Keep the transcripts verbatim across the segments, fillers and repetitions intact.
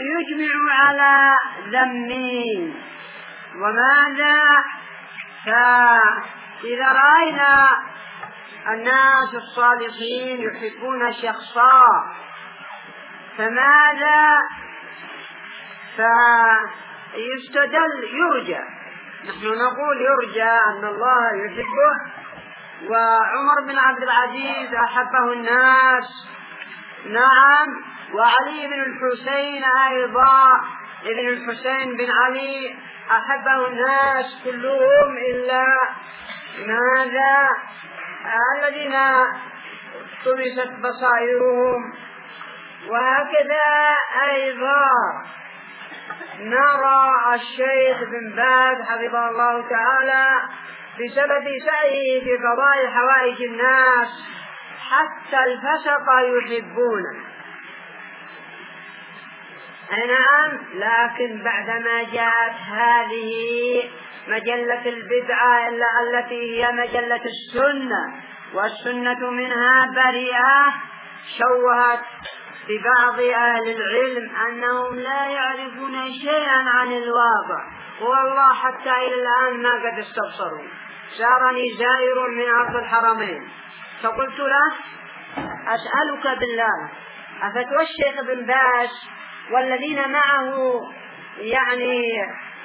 يجمع على ذمه. وماذا؟ فإذا رأينا الناس الصالحين يحبون شخصا فماذا؟ فيستدل يرجى، نحن نقول يرجى أن الله يحبه. وعمر بن عبد العزيز أحبه الناس، نعم، وعلي بن الحسين أيضا، ابن الحسين بن علي أحبه الناس كلهم إلا ماذا؟ الذين طمست بصائرهم. وهكذا أيضا نرى الشيخ بن باز حفظه الله تعالى بسبب سعيه في قضاء حوائج الناس حتى الفسق يحبونه. نعم، لكن بعدما جاءت هذه مجلة البدعة التي هي مجلة السنة والسنة منها بريئة، شوهت ببعض أهل العلم أنهم لا يعرفون شيئا عن الواقع، والله حتى إلى الآن ما قد استبصروا. سارني زائر من أرض الحرمين فقلت له: أسألك بالله، أفتوى الشيخ بن باز والذين معه يعني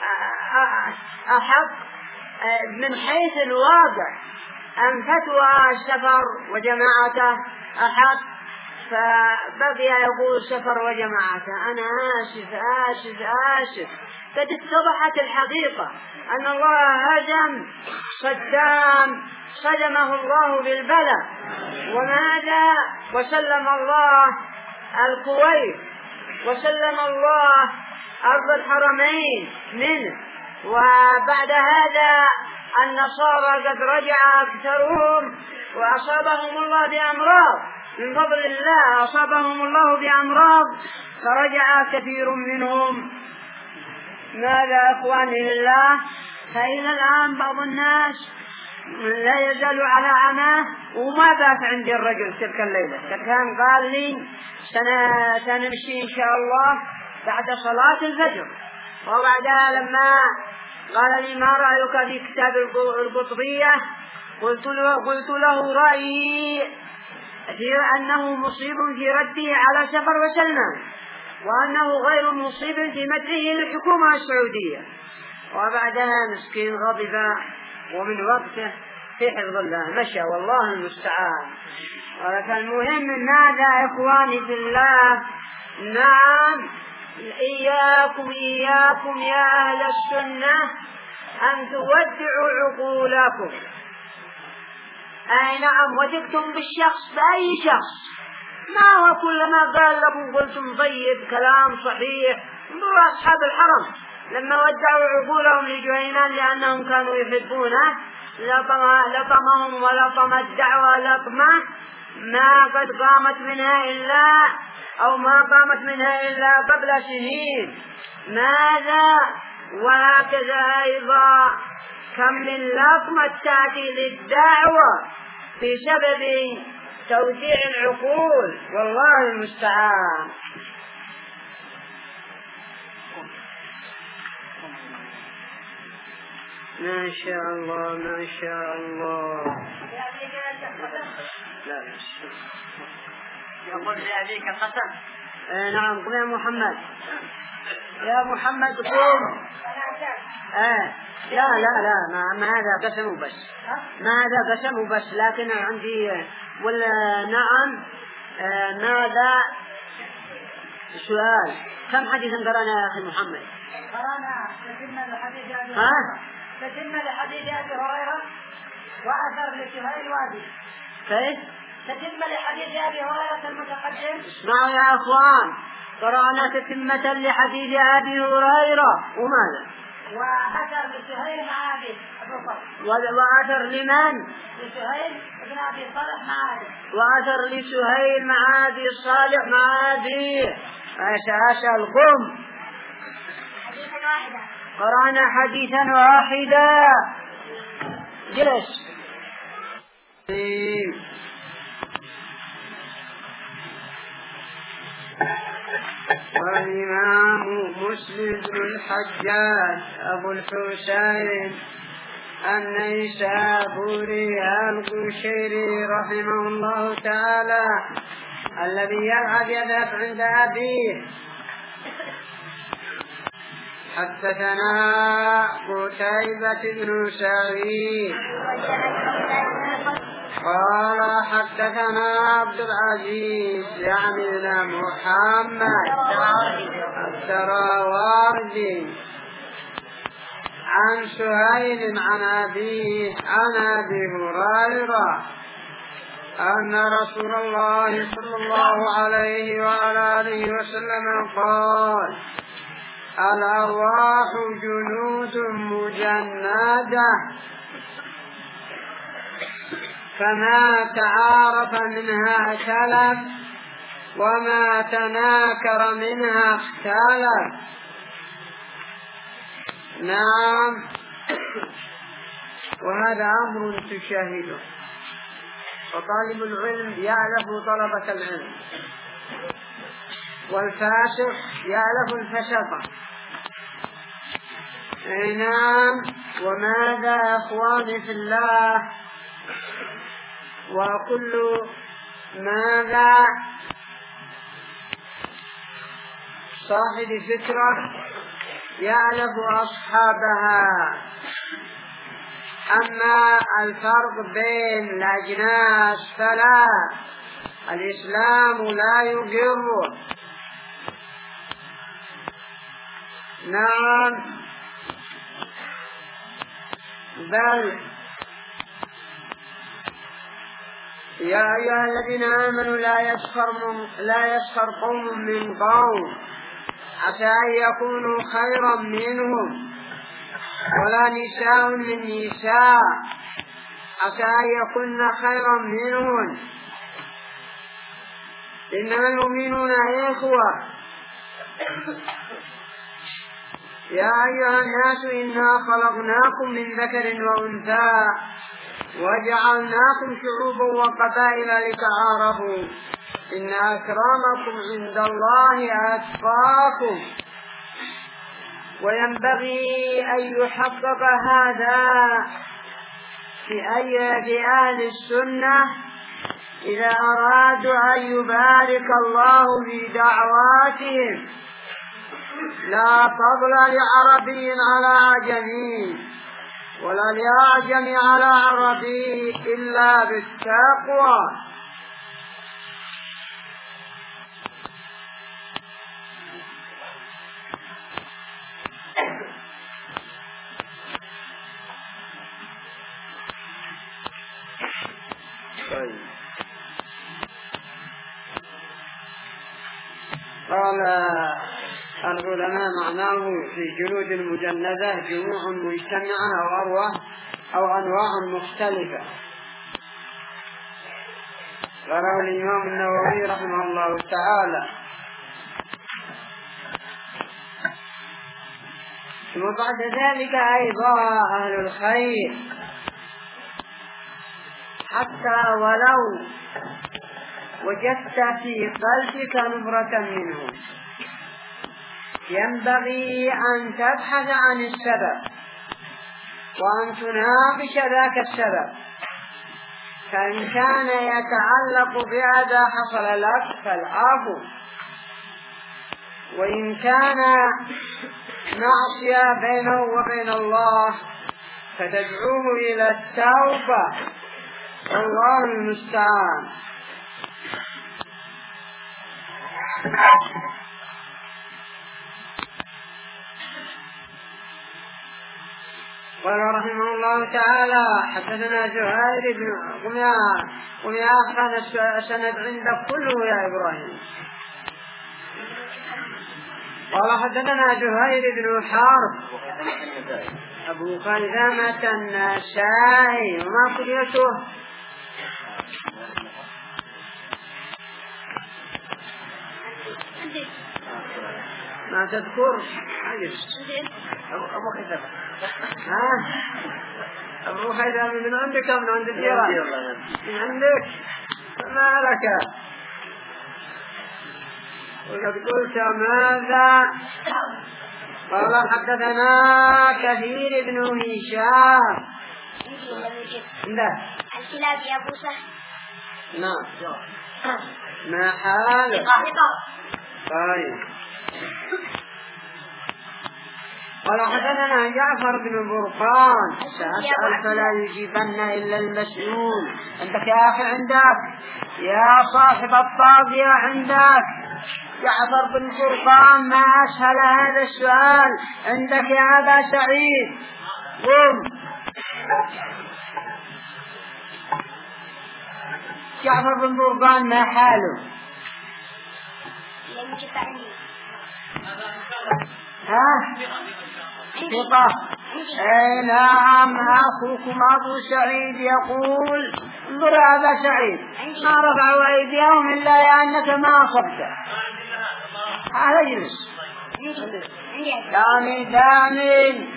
أحق من حيث الواقع أم فتوى السفر وجماعته أحق؟ فبقي يقول سفر وجماعته. أنا آسف آسف آسف قد اتضحت الحقيقة أن الله هزم صدام، صدمه الله بالبلاء، وماذا؟ وسلم الله الكويت، وسلم الله أرض الحرمين منه. وبعد هذا النصارى قد رجع أكثرهم وأصابهم الله بأمراض، من فضل الله أصابهم الله بأمراض فرجع كثير منهم. ماذا أخواني لله؟ فإلى الآن بعض الناس لا يزال على عماه. وما بات عندي الرجل تلك الليلة، كان قال لي سنمشي إن شاء الله بعد صلاة الفجر، وبعدها لما قال لي: ما رأيك في كتاب القطبية؟ قلت له, قلت له رأيي في أنه مصيب في رده على سفر وسلمان، وأنه غير مصيب في مدحه للحكومة السعودية. وبعدها مسكين غضب، ومن وقته في حفظ الله مشى، والله المستعان. ولكن المهم ماذا إخواني في الله؟ نعم، إياكم إياكم يا أهل السنة أن تودعوا عقولكم. أي نعم، وثقتم بالشخص بأي شخص، ما هو كلما قال لكم قلتم طيب كلام صحيح. انظروا أصحاب الحرم لما ودعوا عقولهم لجهينان لأنهم كانوا يحبونه، لطمهم ولطم الدعوة لطمة ما قد قامت منها إلا أو ما قامت منها إلا قبل سنين. ماذا؟ وهكذا أيضا كم من لطمة تأتي للدعوة بسبب توزيع العقول، والله المستعان. ما شاء الله ما شاء الله. لا يقول لأبيك قسم. آه نعم، قل يا محمد، يا محمد قم. آه لا لا لا ما, ما هذا قسم بس، ما هذا قسم بس، لكن عندي ولا نعم. آه ماذا سؤال؟ كم حديث قرأنا يا أخي محمد؟ قرأنا تتم لحديث أبي ها؟ تتم لحديث أبي هريرة وأثر لسهيل وادي. كيف؟ تتم لحديث أبي هريرة المتقدم. اسمعوا يا أخوان، قرأنا تتمة لحديث أبي هريرة وماذا؟ وأثر لسهيل مع أبي وأثر لمن؟ لسهيل ابن أبي صالح مع أبي. وأثر لسهيل مع أبي صالح مع أبي. أشهد القم. حديثا واحدا. قرأنا حديثا واحدا. جلس. والإمام مسلم بن الحجاج أبو الحسين النيسابوري القشيري رحمه الله تعالى الذي يلعب يذهب عند أبيه. حدثنا قتيبة بن سعيد قال حدثنا عبد العزيز يعني بن محمد الدراوردي عن سهيل عن أبيه عن أبي هريرة أن رسول الله صلى الله عليه وعلى آله وسلم قال: الأرواح جنود مجندة، فما تعارف منها اختلف وما تناكر منها اختلف. نعم، وهذا أمر تشاهده، وطالب العلم يألف طلبة العلم، والفاسق يألف الفسقة. نعم. وماذا يا أخواني في الله؟ وكل ماذا صاحب فكرة يألف أصحابها. أما الفرق بين الأجناس فلا، الإسلام لا يقر. نعم، بل يا أيها الذين آمنوا لا يسخر من لا يسخر قوم من قوم عسى أن يكونوا خيرا منهم، ولا نساء من نساء عسى أن يكون خيرا منهم، إنما المؤمنون إخوة. يا أيها الناس إنا خلقناكم من ذكر وأنثى وجعلناكم شعوبا وقبائل لتعارفوا إن أكرمكم عند الله أتقاكم. وينبغي أن يحقق هذا في أي في أهل السنة إذا أرادوا أن يبارك الله في دعواتهم. لا فضل لعربي على عجمي ولا لأعجم على عربي إلا بالتقوى. قال العلماء معناه في جنود مجندة جموع مجتمعة أو أرواح أو أنواع مختلفة. قرأه الإمام النووي رحمه الله تعالى. وبعد ذلك أيضا أهل الخير حتى ولو وجدت في قلبك نبرة منهم ينبغي أن تبحث عن السبب وأن تناقش ذاك السبب، فإن كان يتعلق بهذا حصل لك فالعفو، وإن كان معصية بينه وبين الله فتدعوه إلى التوبة، والله المستعان. قال رحمه الله تعالى: حدثنا زهير بن قم يا قم يا أخنا السند عندك كله يا إبراهيم. قال حدثنا زهير بن حرب أبو خيثمة النسائي. وما كنيته؟ ما تذكر؟ أبو خيثمة. ها؟ أبو خيثمة من عندك أو من عند الجيران؟ من عندك؟ ما لك؟ وقد قلت ماذا؟ قال حدثنا كثير بن هشام. لا الكلاب يا أبو سهل. نعم. ما حاله؟ طيب. قال حدثنا جعفر بن برقان. سأسأل فلا يجيبن إلا المسؤول. عندك يا أخي؟ عندك يا صاحب الطاغية؟ عندك جعفر بن برقان؟ ما أسهل هذا السؤال. عندك يا أبا سعيد؟ قم. جعفر بن برقان ما حاله؟ ها؟ ثقة. اي نعم. اخوكم ابو سعيد يقول انظر يا ابا سعيد ما رفعوا ايديهم الا لانك ما اصبت. هذا اجلس. دامي دامي.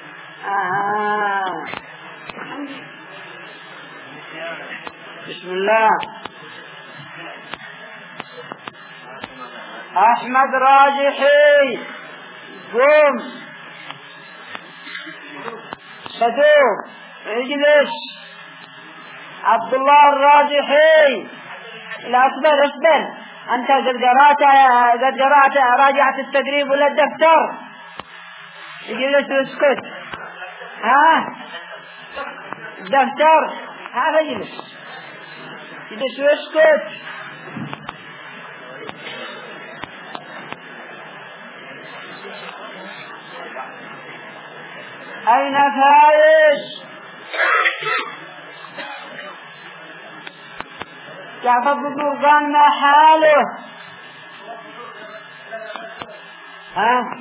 آه. بسم الله. احمد راجحي. قم. صدوق. اجلس. عبد الله الراجحي. لا اصبر اصبر. انت قد قرأت قد قرأت راجعت التدريب ولا الدفتر؟ اجلس واسكت. ها؟ الدفتر هذا. اجلس اجلس واسكت. أين فارس؟ جعفر بن برقان ما حاله؟ ها؟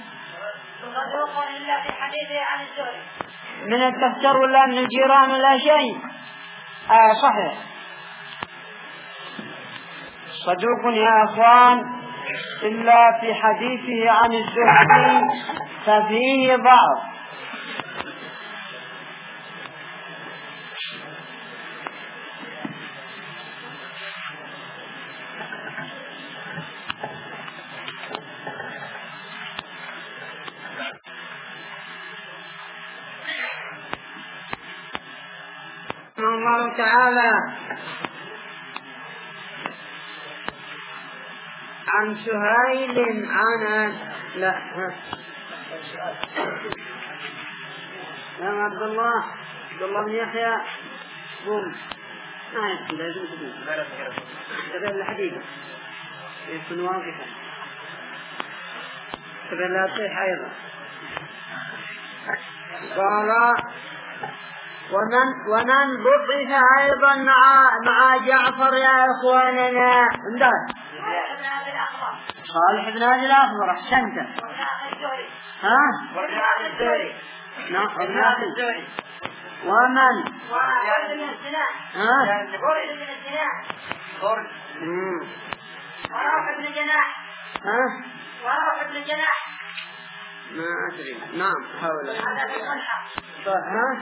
من الدفتر ولا من الجيران ولا شيء؟ آه صحيح. صدوق يا أخوان إلا في حديثه عن الزهري ففيه ضعف. الله تعالى عن سهيل عن لا يا عبد الله عبد الله بن يحيى. قوم. ما يمكن لازم تقول تبع الحديث يكون واقفا. تبع لا تصيح أيضا. قال ومن ومن بطئ أيضا مع مع جعفر يا إخواننا. عندك صالح بن أبي الأخضر. أحسنت. ها؟ نعم. ومن ها؟ وراح ابن جناح. ها؟ وراح ابن جناح. ما أدري. نعم حول. هذا في الصلحة. ها؟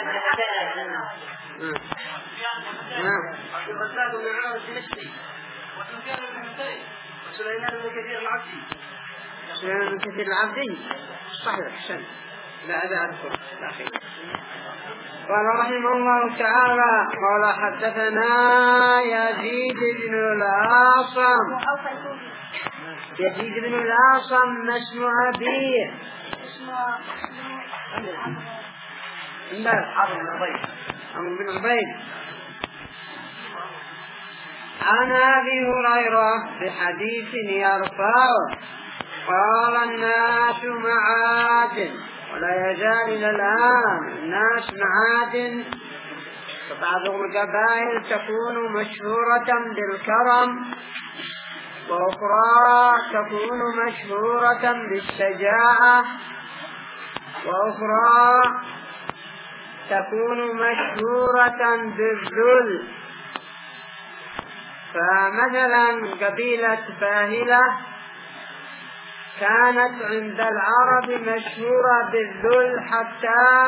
نعم. الرزاق بن عمرو الدمشقي وسفيان بن مسيب وسليمان بن كثير العبدي. سليمان بن كثير العبدي صحيح. أحسن. لا هذا أذكر الأخير. قال رحمه الله تعالى قال حدثنا يزيد بن الأعصم. يزيد بن الأعصم ما اسم أبيه؟ عمرو بن عبيد. عن أبي هريرة بحديث يرفعه قال الناس معادن ولا يزال إلى الآن الناس معادن. فبعض القبائل تكون مشهورة بالكرم وأخرى تكون مشهورة بالشجاعة وأخرى تكون مشهورة بالذل. فمثلا قبيلة فاهلة كانت عند العرب مشهورة بالذل حتى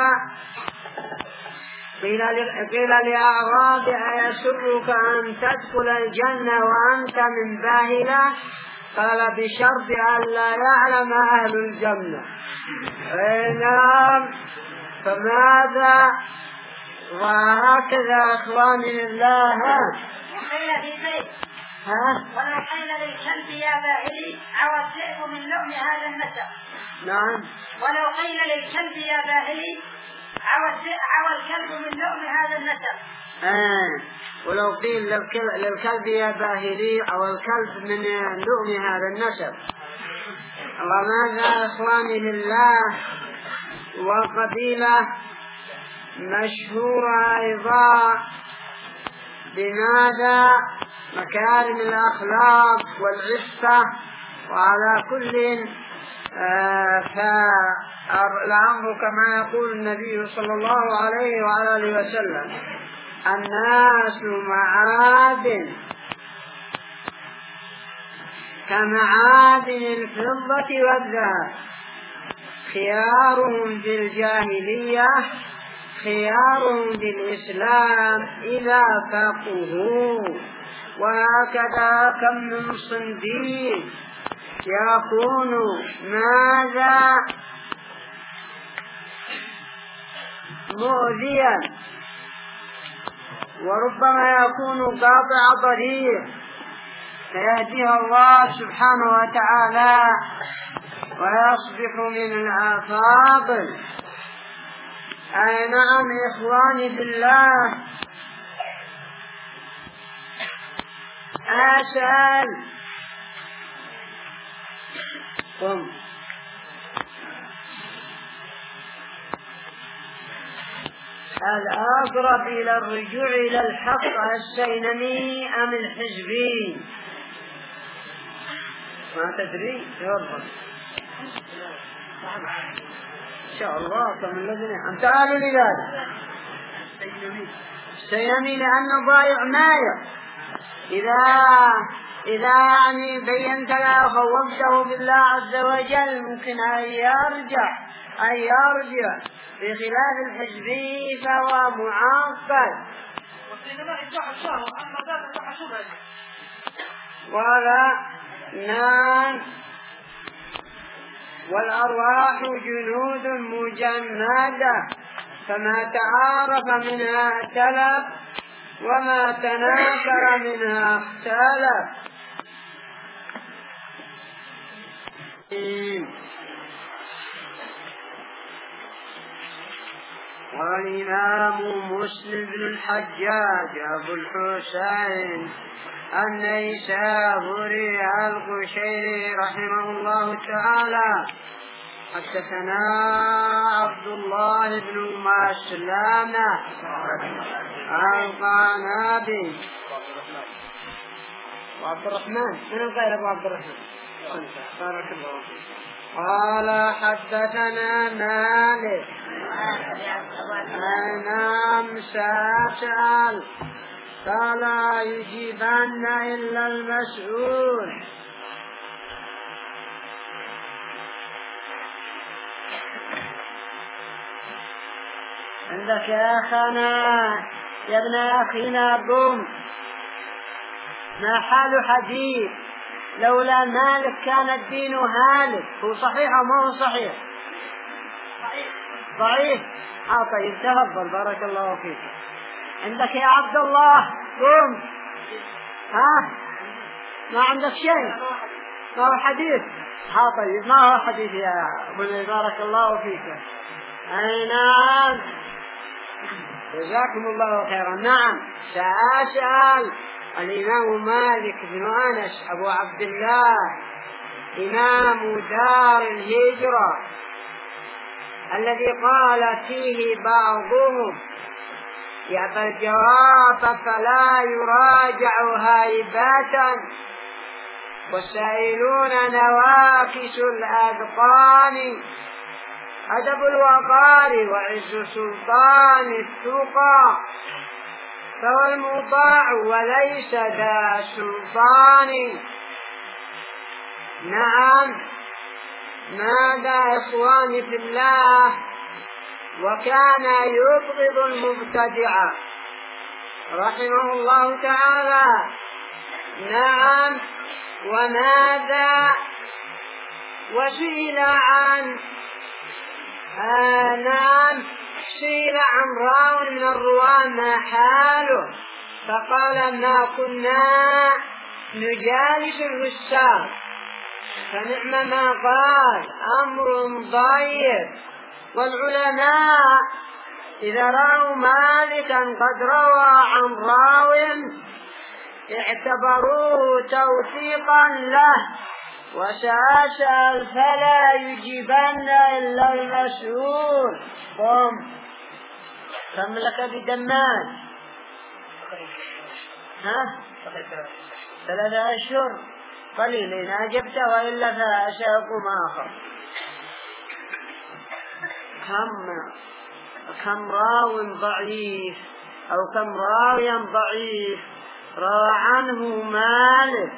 قيل لأعراب أيسرك أن تدخل الجنة وأنت من باهلة؟ قال بشرط أن لا يعلم أهل الجنة. نعم. فماذا؟ وهكذا إخواني الله. وقيل في بيت ها؟ ولو قيل للكلب يا باهلي عوى الذئب من لون هذا النسب. نعم. ولو قيل للكلب يا باهلي عوى الكلب من لون هذا النسب. آه. ولو قيل للكلب يا باهلي أو الكلب من لون هذا النسب. وماذا إخواني لله؟ وقبيلة مشهورة أيضا بماذا؟ مكارم الأخلاق والعفة. وعلى كل آه فالأمر كما يقول النبي صلى الله عليه وعلى آله وسلم: الناس معادن كمعادن الفضة والذهب، خيارهم في الجاهلية خيارهم بالإسلام إذا فقهوا. وهكذا كم من صنديق يكون ماذا؟ مؤذيا، وربما يكون قاطع طريق، فيهديه الله سبحانه وتعالى ويصبح من الأفاضل. أي نعم إخواني بالله. أسأل قم الأقرب إلى الرجوع إلى الحق السينمي أم الحزبي؟ ما تدري؟ تفضل. إن شاء الله كم الذين أن تعالوا لذلك السينمي لأنه ضايع مايع. إذا إذا يعني بينت له خوفته بالله عز وجل ممكن أن يرجع أن يرجع، بخلاف الحزبي فهو معقد. ولا نعم. والأرواح جنود مجندة، فما تعارف منها ائتلف وما تناكر منها اختلف. والإمام مسلم بن الحجاج أبو الحسين النيسابوري القشيري رحمه الله تعالى حدثنا عبد الله بن مسلمة القعنبي وعبد الرحمن من غير أبو عبد الرحمن بارك الله فيك. قال حدثنا مالك. نعم سأسأل فلا يجيبن إلا المسؤول. عندك يا أخانا يا ابن أخينا قم. ما حال حديث لولا مالك كان الدين هالك؟ هو صحيح أو ما هو صحيح؟ ضعيف. آه طيب تفضل بارك الله فيك. عندك يا عبد الله قم. ها ما عندك شيء؟ ما هو حديث؟ ها طيب ما هو حديث يا ابن بارك الله فيك. أي نعم جزاكم الله خيرا. نعم سأسأل الإمام مالك بن أنس أبو عبد الله إمام دار الهجرة الذي قال فيه بعضهم يعطى الجواب فلا يراجع هائبة، والسائلون نواكس الأذقان، أدب الوقار وعز سلطان الثقى، فهو المطاع وليس ذا سلطان. نعم ماذا إخواني في الله؟ وكان يبغض المبتدع رحمه الله تعالى. نعم وماذا وسئل عن آه نعم سئل عن راو من الرواة ما حاله فقال ما كنا نجالس الوساق فنعم ما قال أمر ضيق. والعلماء إذا رأوا مالكا قد روى عن راو اعتبروه توثيقا له، وسأسأل فلا يجيبن إلا المسؤول. قم كم لك بدمان؟ ها؟ ثلاثة أشهر قليل إن أجبت وإلا فأسألكم آخر. كم كم راو ضعيف أو كم راويا ضعيف روى عنه مالك.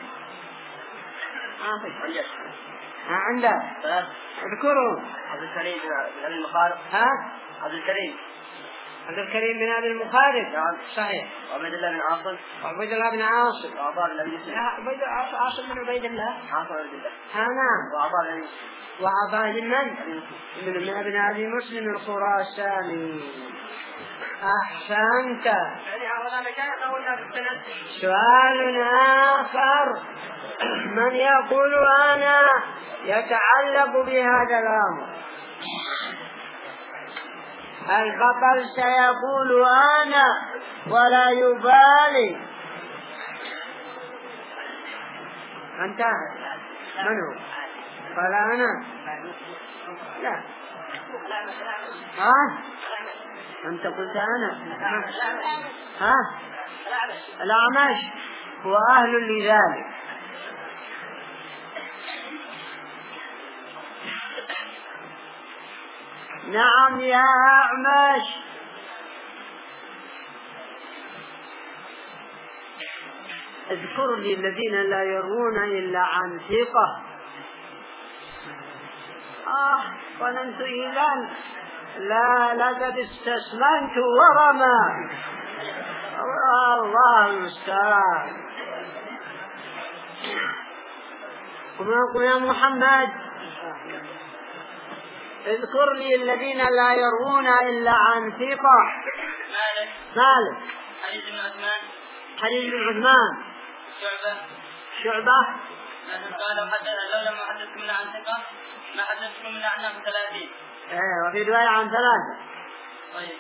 ها عندك اذكروا عبد الكريم بن أبي المخارق. ها عبد الكريم عبد الكريم بن أبي المخارق. نعم صحيح. وعبيد الله بن عاصم. وعبيد الله بن عاصم. وعطاء بن أبي مسلم. عبيد عاصم بن عبيد الله. عاصم بن عبيد الله. ها نعم. وعطاء بن أبي مسلم. وعطاء بن من؟ من ابن أبي مسلم الخراساني. أحسنت. سؤال آخر من يقول أنا يتعلق بهذا الأمر؟ البطل سيقول أنا ولا يبالي. أنت من هو؟ قال أنا لا. ها أنت قلت أنا. ها الأعمش هو أهل لذلك. نعم يا أعمش. اذكر لي الذين لا يرون إلا عن ثقة. آه ظننت إذن لا لقد استسلمت ورمى. الله المستعان. قم يا محمد اذكر لي الذين لا يروون إلا عن ثقة. مالك. مالك. حديث بن عثمان. حديث بن عثمان. شعبة. شعبة. قال لو لم أحدثكم إلا عن ثقة ما حدثتكم إلا عنهم ثلاثين. ايه وفي رواية عن ثلاثة. طيب.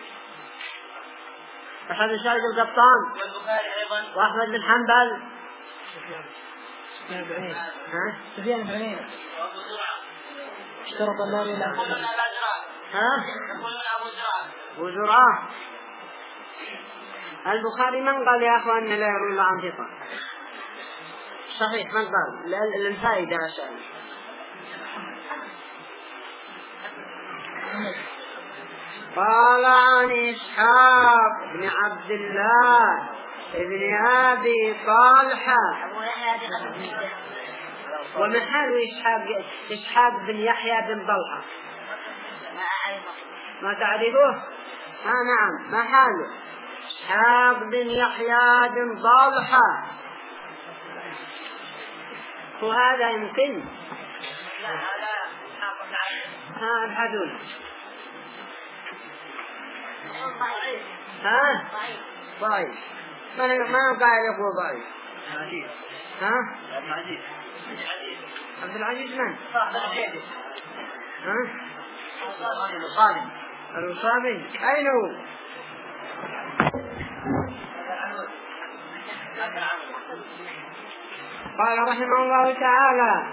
أحد الشارج القطان. والبخاري أيضا. وأحمد بن حنبل. سفيان بن عيينة. ها؟ سفيان بن عيينة. وأبو زرعة. اشترط النار إلى يقولون أبو زرعة. ها؟ يقولون أبو زرعة. أبو زرعة. البخاري من قال يا أخوان لا يروي إلا عن ثقة؟ صحيح من قال للفائدة عشان. قال عن إسحاق بن عبد الله ابن أبي طلحة. ومحل إسحاق إسحاق بن يحيى بن طلحة ما تعرفوه؟ ها نعم ما حاله إسحاق بن يحيى بن طلحة. وهذا يمكن ها ابحثون. ها ضعيف. ما ما قاعد يقول ضعيف. ها عبد العزيز من؟ ها القاضي الوصامي. أين هو؟ قال رحمه الله تعالى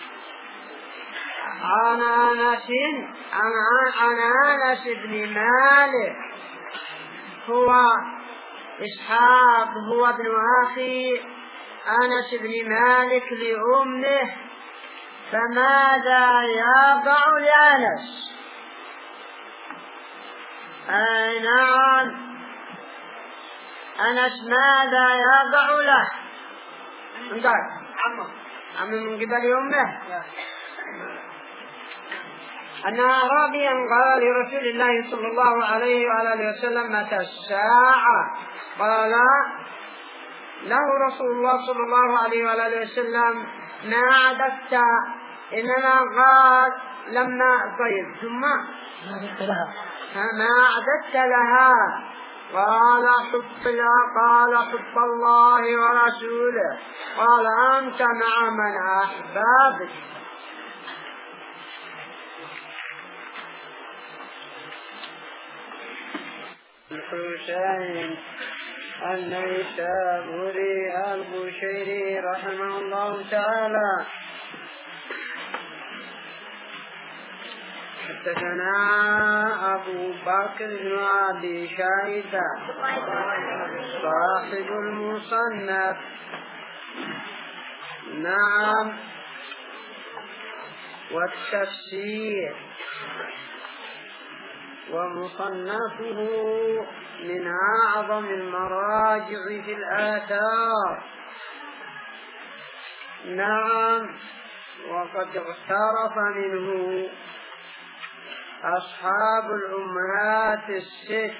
عن أنس عن عن أنس بن مالك هو إسحاق هو ابن أخي أنس بن مالك لأمه. فماذا يقع لأنس؟ أي نعم أنس ماذا يقع له؟ انظر عمه عمه من قبل أمه أن أعرابيا قال لرسول الله صلى الله عليه وآله وسلم متى الساعة؟ قال له رسول الله صلى الله عليه وآله وسلم ما عددت، إنما قال لما طيب ثم ما عددت لها قال حب الله، قال حب الله ورسوله، قال أنت مع من أحببت. الحسين النيسابوري البشيري رحمه الله تعالى حدثنا أبو بكر بن أبي شيبة صاحب المصنف نعم والتفسير، ومصنفه من أعظم المراجع في الآثار. نعم وقد اغترف منه أصحاب الأمهات الست،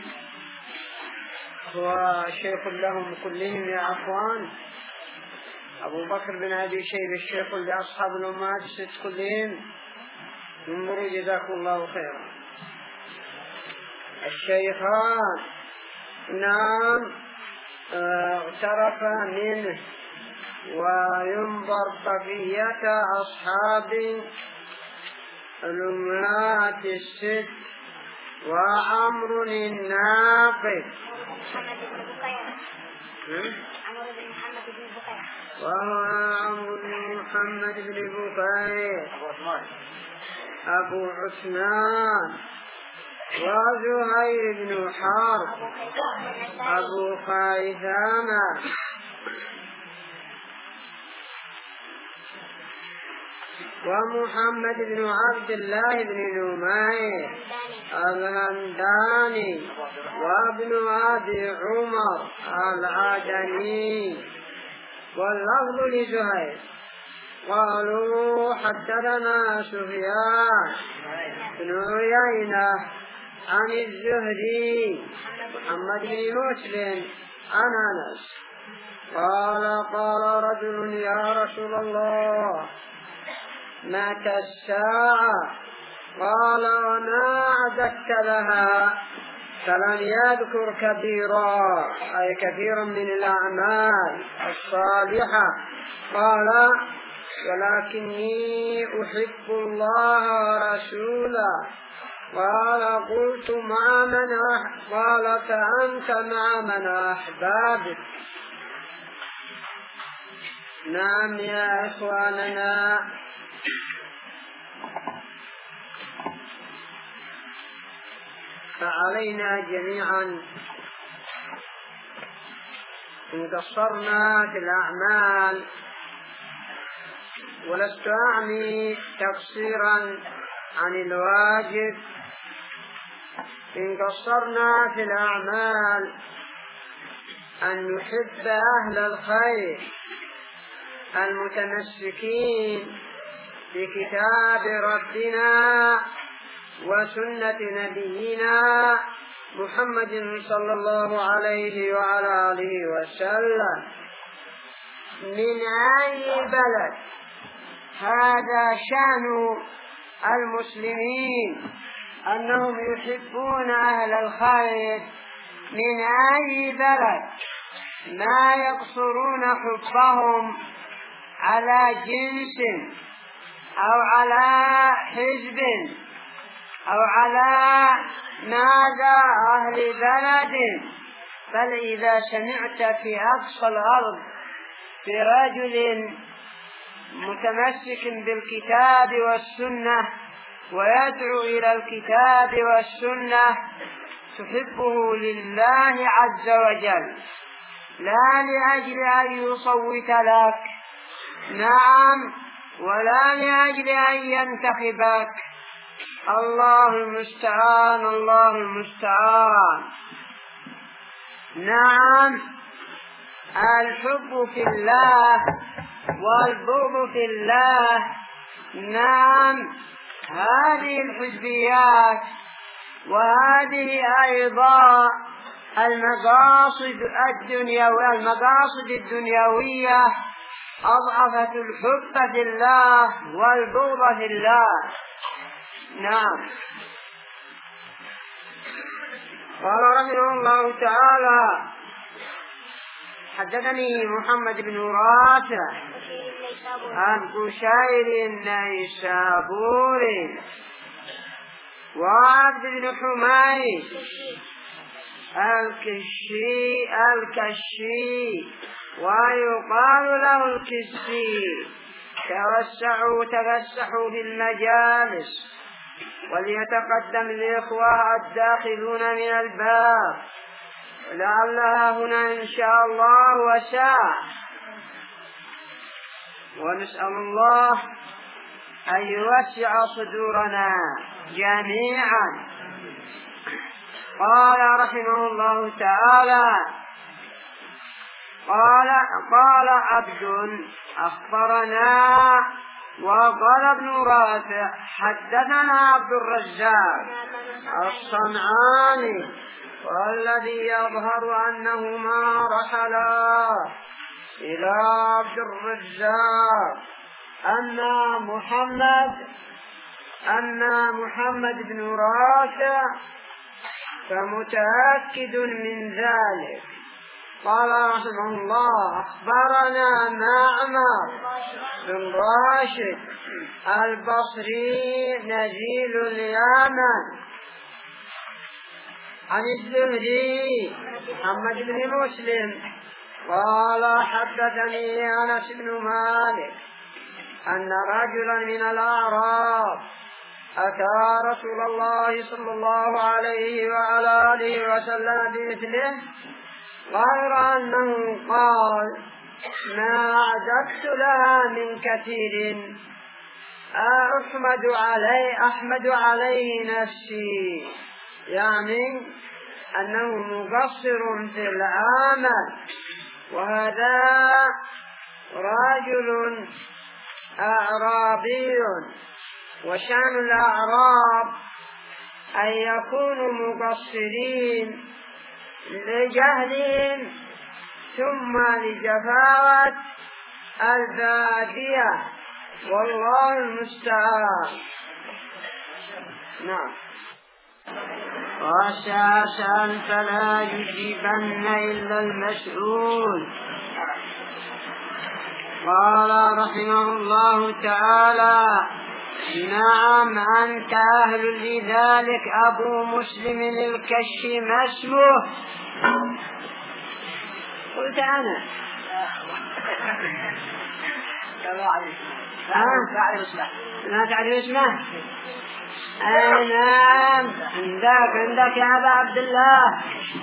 وشيخ لهم كلهم يا أخوان. أبو بكر بن أبي شيبة الشيخ لأصحاب الأمهات الست كلهم، انظروا جزاكم الله خيرا. الشيخان نعم اغترف منه، وينظر بقية أصحاب الأمهات الست. وعمر الناقد وهو عمرو بن محمد بن بكير أبو عثمان، وزهير بن حرب أبو خيثمة، ومحمد بن عبد الله بن نمير الهمداني، وابن أبي عمر العدني. واللفظ لزهير قالوا حدثنا سفيان بن عيينة عن الزهري محمد بن مسلم عن أنس قال قال رجل يا رسول الله متى الساعة؟ قال وما عددت لها؟ فلم يذكر كبيرا أي كثيرا من الأعمال الصالحة. قال ولكني أحب الله ورسوله. قال قلت مع من أحب؟ قال فأنت مع من أحببت. نعم يا إخواننا، فعلينا جميعا إن قصرنا في الأعمال، ولست أعني تقصيرا عن الواجب، إن قصرنا في الأعمال أن نحب أهل الخير المتمسكين بكتاب ربنا وسنة نبينا محمد صلى الله عليه وعلى آله وسلم من أي بلد. هذا شأن المسلمين أنهم يحبون أهل الخير من أي بلد، ما يقصرون حبهم على جنس أو على حزب أو على ماذا أهل بلد. بل إذا سمعت في أقصى الأرض برجل متمسك بالكتاب والسنة ويدعو إلى الكتاب والسنة تحبه لله عز وجل، لا لأجل أن يصوت لك، نعم، ولا لأجل أن ينتخبك. الله المستعان، الله المستعان. نعم، الحب في الله والبغض في الله. نعم، هذه الحزبيات وهذه أيضا المقاصد الدنيوية المقاصد الدنيوية أضعفت الحب في الله والبغض في الله. نعم. قال رحمه الله تعالى: حدثني محمد بن رافع عن بشير النيسابوري وعبد بن حميد الكشي الكشي ويقال له الكسي. توسعوا تفسحوا في المجالس، وليتقدم الإخوة الداخلون من الباب، لعلها هنا إن شاء الله وساع. ونسأل الله أن يوسع صدورنا جميعا. قال رحمه الله تعالى: قال قال عبد أخبرنا، وقال ابن رافع حدثنا عبد الرزاق الصنعاني، والذي يظهر أنهما رحلا إلى عبد الرزاق أن محمد أن محمد بن رافع فمتأكد من ذلك. قال رحمه الله: أخبرنا معمر بن راشد البصري نزيل اليمن عن الزهري محمد بن مسلم قال: حدثني أنس بن مالك أن رجلا من الأعراب أتى رسول الله صلى الله عليه وعلى آله وسلم بمثله، غير أنه قال: ما أعددت لها من كثير أحمد عليه أحمد عليه نفسي، يعني أنه مقصر في العمل. وهذا رجل أعرابي، وشأن الأعراب أن يكونوا مقصرين لجهلهم ثم لجفاوة البادية، والله المستعان. نعم. وأساسا فلا يجيبن إلا المسؤول. قال رحمه الله تعالى: نعم أنت أهل لذلك. أبو مسلم الكشي ما اسمه؟ قلت أنا. لا تعرف اسمه؟ نعم عندك عندك يا أبا عبد الله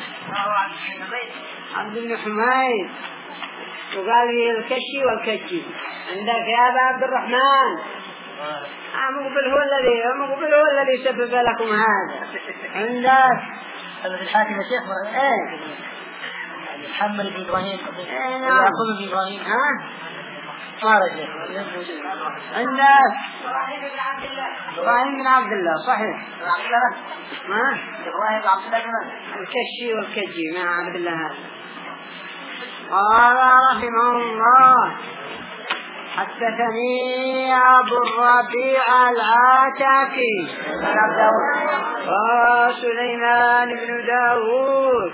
عبد بن حميد، وقال لي الكشي والكشي. عندك يا أبا عبد الرحمن مقبل هو الذي مقبل هو الذي سبب لكم هذا. عندك هذا الحاكم يا شيخ مرة ايه محمد بن إبراهيم ايه يعقوب بن إبراهيم ها ما رجع. عندك إبراهيم بن عبد الله صحيح. ما إبراهيم بن عبد الله الكشي والكجي مع عبد الله هذا. قال رحمه الله: حدثني أبو الربيع العتاكي وسليمان بن داود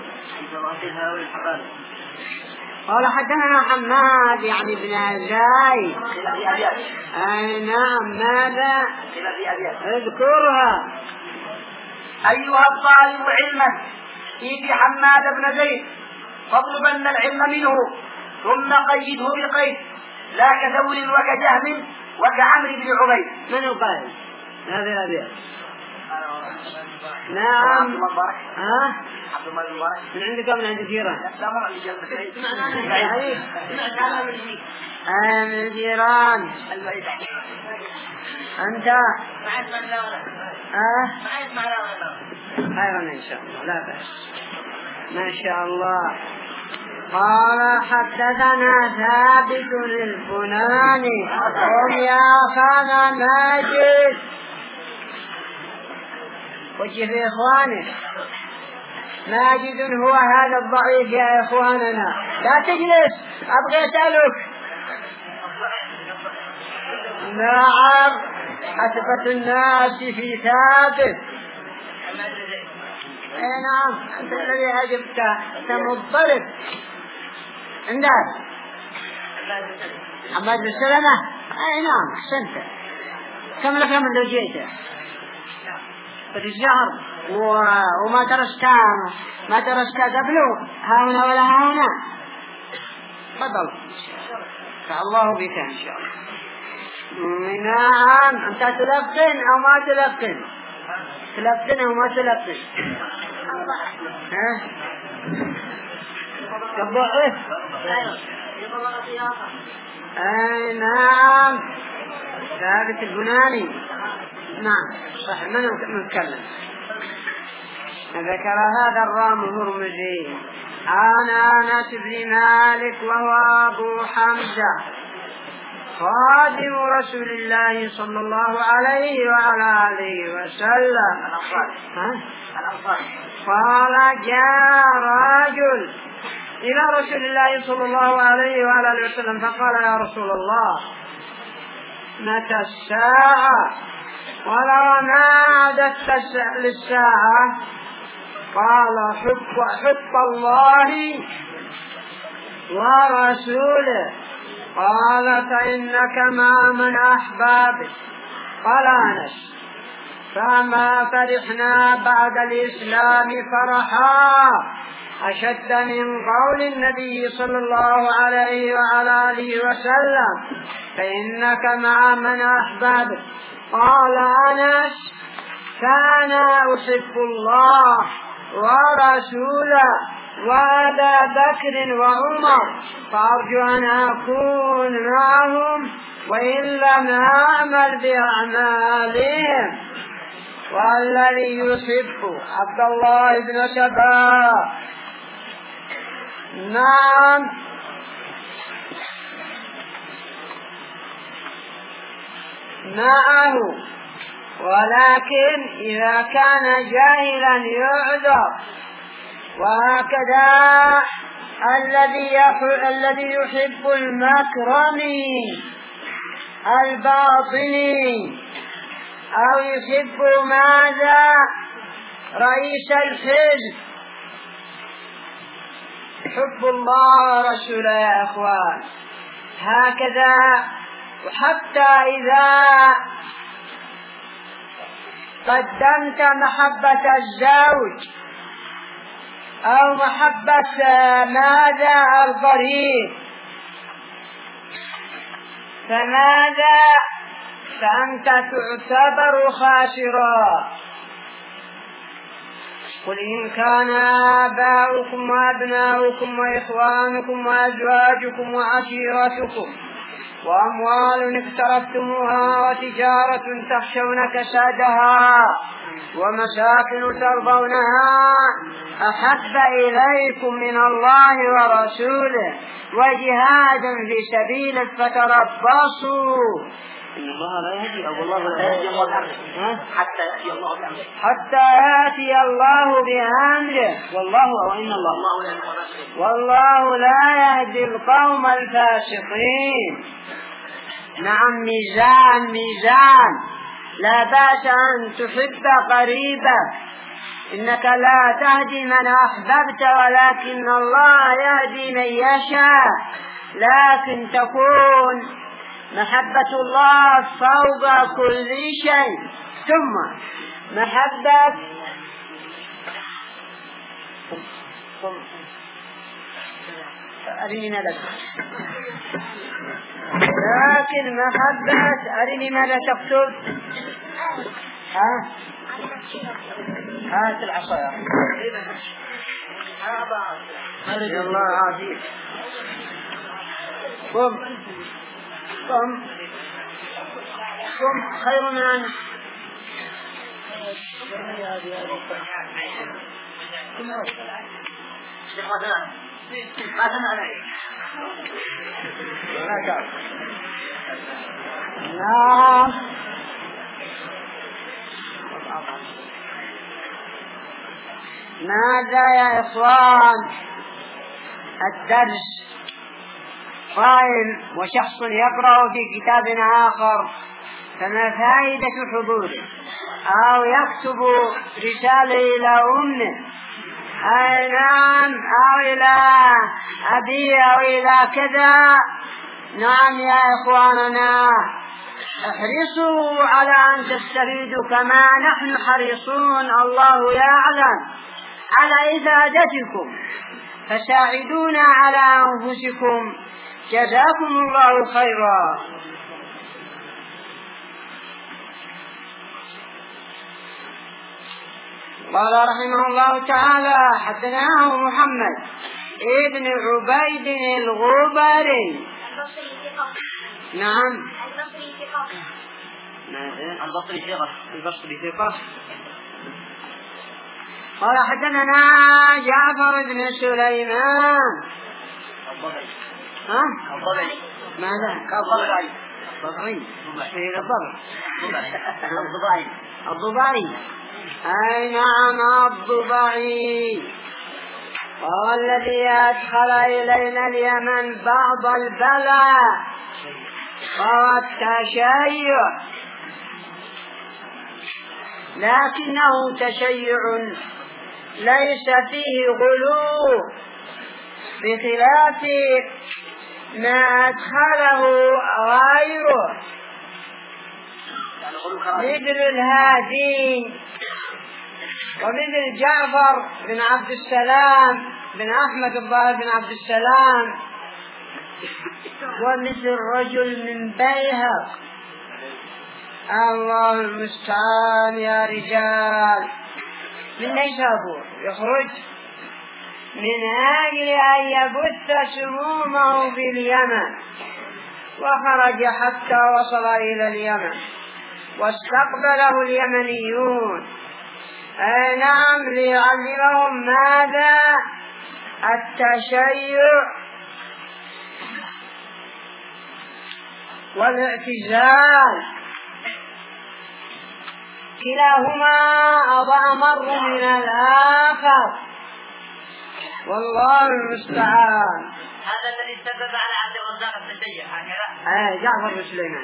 قال: حدثنا حماد يعني بن زايد. أي نعم. ماذا؟ اذكرها. أيها الطالب علما في حماد بن زيد فاطلبن العلم منه، ثم قيده بقيد، لا كثور وكجهم وكعمر بن عبيد. من القائل؟ هذا الأبيات. نعم. ها؟ عبد الله المبارك. من عندك من عند جيران؟ لا مو من جيران. أنا من جيران. أنت؟ ها؟ خيرا إن شاء الله، لا بأس. ما شاء الله. قال: حدثنا ثابت البناني قم يا أخانا ماجد، وجه في إخوانه. ماجد هو هذا الضعيف يا إخواننا. لا تجلس، أبغى أسألك. نعم، حسبة الناس في ثابت. اي نعم، أنت الذي أجبت. أنت مضطرب. عندك حماد بن سلمة. اي نعم، أحسنت. كم لك من لو جيت في الشهر وما درست ما درست قبله هاهنا ولا هاهنا. تفضل، فالله بك إن شاء الله. نعم، أنت تلقن أو ما تلقن؟ تلقن أو ما تلقن؟ ها؟ تضعف؟ أي نعم، ثابت البناني. نعم صح، من نتكلم. ذكر هذا الرام هرمزي عن أنس بن مالك وهو أبو حمزة خادم رسول الله صلى الله عليه وعلى آله وسلم. قال جاء رجل إلى رسول الله صلى الله عليه وعلى آله وسلم فقال يا رسول الله متى الساعة؟ قال ما عددت للساعة؟ قال حب, حب الله ورسوله. قال فإنك مع من أحبابك. قال أنس فما فرحنا بعد الإسلام فرحا أشد من قول النبي صلى الله عليه وعلى آله وسلم فإنك مع من أحبابك. قال أنس فأنا أحب الله ورسوله وأبا بكر وعمر فأرجو أن أكون معهم وإن لم أعمل بأعمالهم. والذي يحب عبد الله بن سبا. نعم معه، ولكن إذا كان جاهلا يعذر. وهكذا الذي الذي يحب المكرمين الباطني أو يحب ماذا رئيس الحزب يحب الله ورسوله يا أخوان. هكذا. وحتى إذا قدمت محبة الزوج أو محبة ماذا القريب فماذا فأنت تعتبر خاسرا. قل إن كان آباؤكم وأبناؤكم وإخوانكم وأزواجكم وعشيرتكم وأموال اقترفتموها وتجارة تخشون كسادها ومساكن ترضونها أحب إليكم من الله ورسوله وجهاد في سبيله فتربصوا. إن الله لا يهدي أو الله لا يهدي حتى يأتي الله بأمره حتى يأتي الله بأمره والله وإن الله والله لا يهدي القوم الفاسقين. نعم ميزان ميزان. لا بأس أن تحب قريبك. إنك لا تهدي من أحببت ولكن الله يهدي من يشاء. لكن تكون محبة الله فوق كل شيء. ثم محبة أرني ماذا لكن محبة أرني ماذا تكتب. ها هات العصاية. هذا الله عافيك. قم قم قم خير من أن نعم ماذا يا إخوان؟ الدرس قائم وشخص يقرأ في كتاب آخر، فما فائدة حضوره؟ أو يكتب رسالة إلى أمه، أي نعم، أو إلى أبيه أو إلى كذا. نعم يا إخواننا، احرصوا على أن تستفيدوا كما نحن حريصون، الله يعلم، على إفادتكم، فساعدونا على أنفسكم، جزاكم الله خيرا. قال رحمه الله تعالى: حدثناه محمد ابن عبيد الغبري. نعم. البصري ثقة. البصري ثقة. قال: حدثنا جعفر بن سليمان. الضبعي. ها؟ الضبعي. ماذا؟ الضبعي. الضبعي. ايه الضبع؟ الضبعي. الضبعي. أي نعم، الضبعي. قال: الذي أدخل إلينا اليمن بعض البلاء والتشيع، لكنه تشيع ليس فيه غلو، بخلاف ما أدخله غيره مثل الهادي ومثل جعفر بن عبد السلام بن أحمد الظاهر بن عبد السلام، ومثل رجل من بيهق. الله المستعان يا رجال. من نيسابور يخرج من أجل أن يبث سمومه في اليمن، وخرج حتى وصل إلى اليمن واستقبله اليمنيون، أي نعم، ليعلمهم ماذا؟ التشيع والاعتزال، كلاهما أمر من الآخر، والله المستعان. هذا الذي سبب على عبد الرزاق بن سيء هكذا. آه جعفر بن سليمان.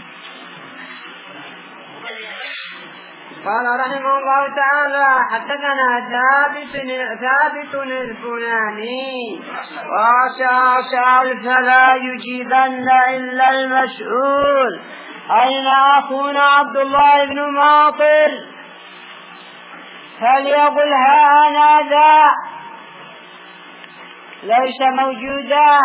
قال رحمه الله تعالى: حدثنا ثابت ثابت البناني، وسأسأل فلا يجيبن إلا المسؤول، أين أخونا عبد الله بن ماطر؟ فليقل ها أنا ذا، ليس موجودا.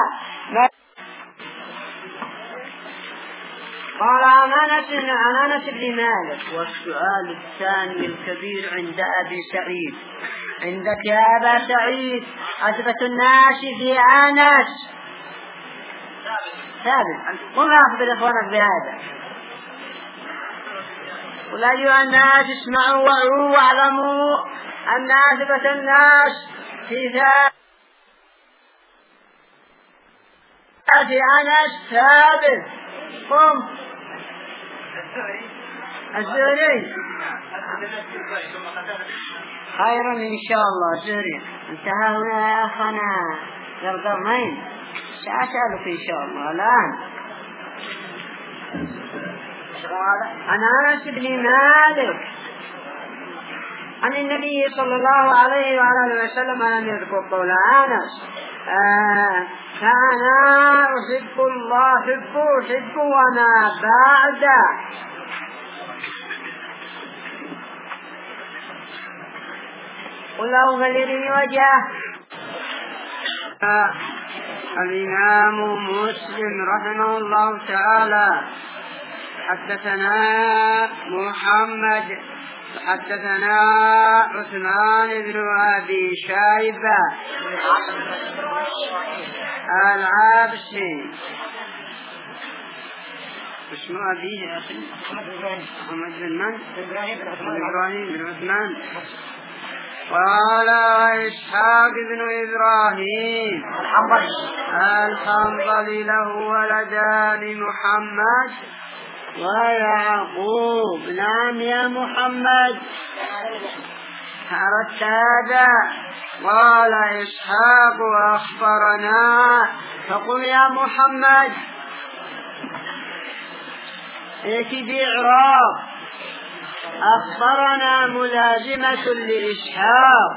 قال: عن أنس عن أنس بن مالك. والسؤال الثاني الكبير عند أبي سعيد، عندك يا أبا سعيد أثبت الناس في أنس ثابت. قل أخبر إخوانك بهذا، قل أيها الناس اسمعوا وعوا واعلموا أن أثبت الناس في ثابت في أنس ثابت. قم الزهري. خيرا إن شاء الله. الزهري انتهى هنا يا أخنا القرنين، سأسألك إن شاء الله الآن. عن أنس بن مالك عن النبي صلى الله عليه وعلى وسلم أن يذكر قول أنس: آه كان أحب الله حبه حبه وما بعد. قل له فليرني وجهه. آه الإمام مسلم رحمه الله تعالى: حدثنا محمد حدثنا عثمان بن أبي شيبة العابسي. اسم أبيه يا أخي؟ محمد بن من؟ إبراهيم بن عثمان. قال: إسحاق بن إبراهيم الحنظلي له ولدان محمد ويعقوب. نعم يا محمد، أردت هذا. قال إسحاق أخبرنا. فقل يا محمد ائت بإعراب أخبرنا ملازمة لإسحاق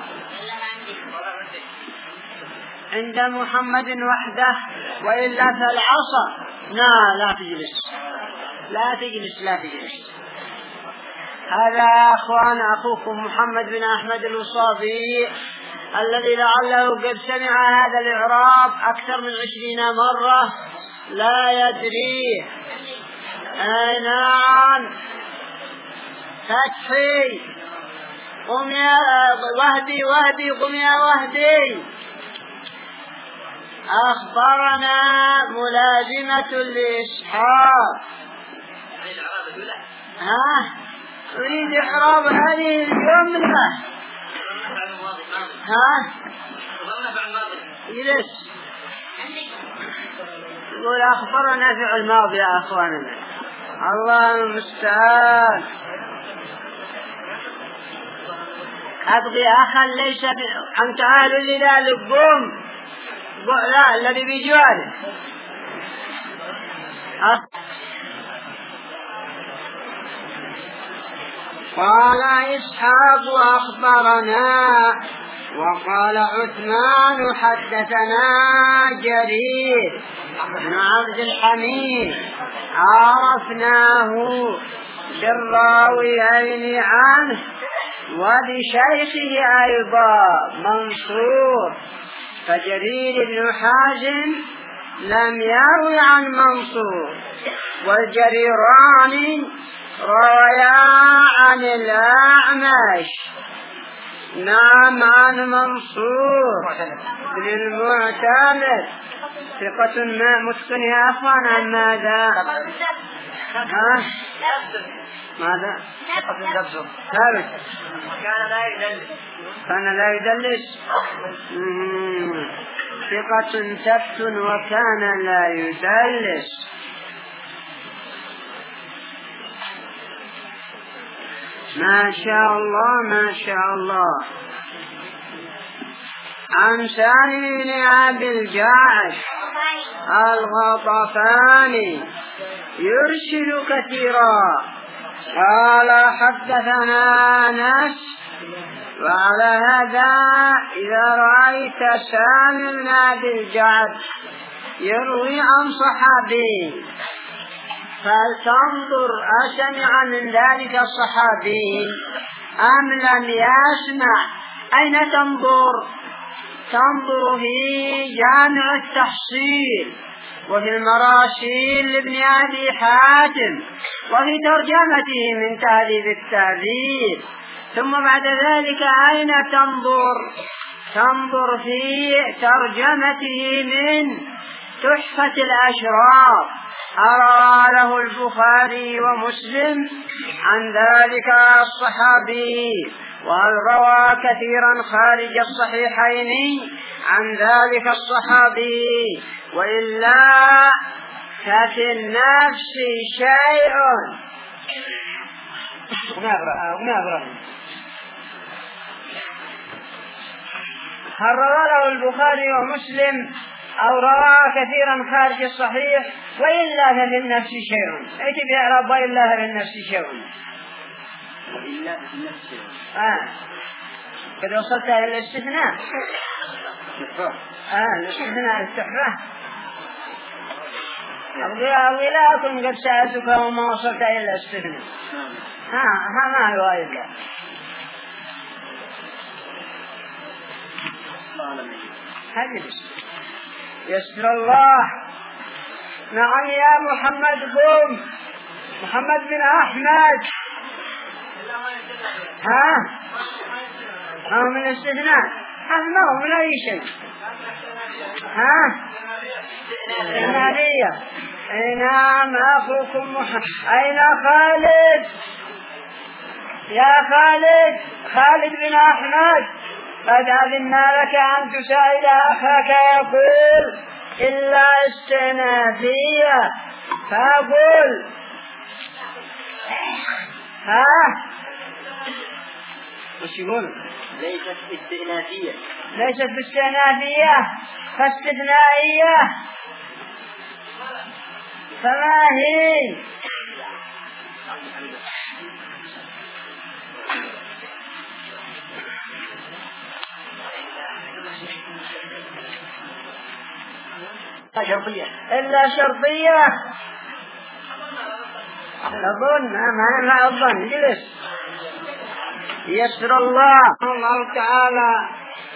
عند محمد وحده، وإلا فالعصا. لا لا تجلس لا تجلس لا تجلس. هذا يا أخوان أخوكم محمد بن أحمد الوصافي الذي لعله قد سمع هذا الإعراب أكثر من عشرين مرة لا يدري. أي نعم. فتحي قم يا وهدي وهدي قم يا وهدي. أخبرنا ملازمة لإسحاق. ها أريد إعراب هذه الجملة. ها يجلس يقول أخبرنا فعل ماضي يا أخواننا. الله المستعان. أبغي أخا ليس عن تعالوا لذلك قم. لا الذي بجواره. قال إسحاق أخبرنا. وقال عثمان حدثنا جرير بن عبد الحميد عرفناه بالراويين عنه وبشيخه أيضا منصور. فجرير بن حازم لم يروي عن منصور، والجريران رويا عن الأعمش. نعم عن منصور بن المعتمر ثقة ما متقن يا أخوان. عن ماذا؟ ها؟ ماذا؟ ثابت كان لا يدلس. كان لا يدلس. ثقة ثبت وكان لا يدلس. ما شاء الله ما شاء الله. عن سالم بن أبي الجعد الغطفاني يرسل كثيرا قال حدثنا أنس. وعلى هذا إذا رأيت سالم بن أبي الجعد يروي عن صحابي فلتنظر أسمع من ذلك الصحابي أم لم يسمع. أين تنظر؟ تنظر في جامع التحصيل وفي المراسيل لابن أبي حاتم وفي ترجمته من تهذيب التهذيب. ثم بعد ذلك أين تنظر؟ تنظر في ترجمته من تحفة الأشراف أرى له البخاري ومسلم عن ذلك الصحابي، وهل روى كثيرا خارج الصحيحين عن ذلك الصحابي، وإلا ففي النفس شيء. هل روى له البخاري ومسلم أو روى كثيرا خارج الصحيح وإلا ففي النفس شيء. أيت بإعراب وإلا ففي النفس شيء. وإلا ففي النفس شيء. آه. كده وصلت إلى الاستثناء. آه الاستثناء التحفة. أبغي لا أكون قد سألتك وما وصلت إلى الاستثناء. ها ها ما هو إلا. هذه يسر الله. نعم يا محمد قم. محمد بن أحمد. ها ها من الاستثناء. هذا ما هو من أي شيء. ها استثنائية. نعم أخوكم محمد. أين خالد؟ يا خالد. خالد بن أحمد قد أذنا لك أن تساعد أخاك يقول إلا استنافية فأقول ها وش يقول؟ ليست استئنافية. ليست باستئنافية فاستثنائية. فما هي؟ شرطية. إلا شرطية. أظن ما ينفع الظن. جلس يسر الله الله تعالى.